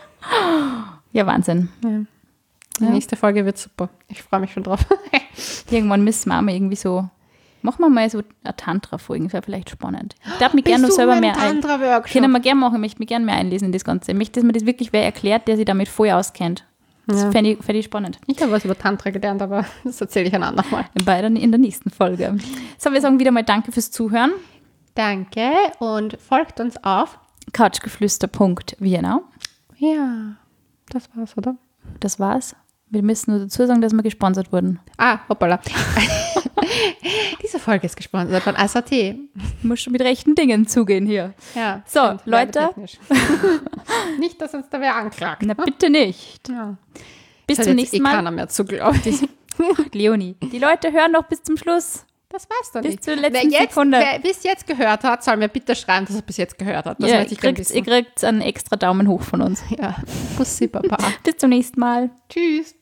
Ja, Wahnsinn. Ja. Die nächste Folge wird super. Ich freue mich schon drauf. Irgendwann müssen wir auch mal irgendwie so, machen wir mal so eine Tantra-Folge, das wäre vielleicht spannend. Ich darf mich gerne noch selber mehr Tantra-Workshop. Können wir gerne machen, ich möchte mich gerne mehr einlesen in das Ganze. Ich möchte, dass mir das wirklich wer erklärt, der sich damit voll auskennt. Das fände ich spannend. Ich habe was über Tantra gelernt, aber das erzähle ich ein andermal. In der nächsten Folge. So, wir sagen wieder mal Danke fürs Zuhören. Danke und folgt uns auf couchgeflüster.vienna. Ja, das war's, oder? Das war's. Wir müssen nur dazu sagen, dass wir gesponsert wurden. Hoppala. Diese Folge ist gesponsert von SAT. Muss schon mit rechten Dingen zugehen hier. Ja. So, stimmt, Leute. werbetechnisch. Nicht, dass uns da wer anklagt. Na, bitte nicht. Ja. Bis Das zum hat jetzt nächsten Mal. keiner mehr zu glauben. Leonie, die Leute hören noch bis zum Schluss. Das weißt du Bis nicht. zur letzten Wer Sekunde. bis jetzt gehört hat, soll mir bitte schreiben, dass er bis jetzt gehört hat. Das Ja, möchte ihr ich gerne wissen. kriegt einen extra Daumen hoch von uns. Ja, Bussi, Papa. Bis zum nächsten Mal. Tschüss.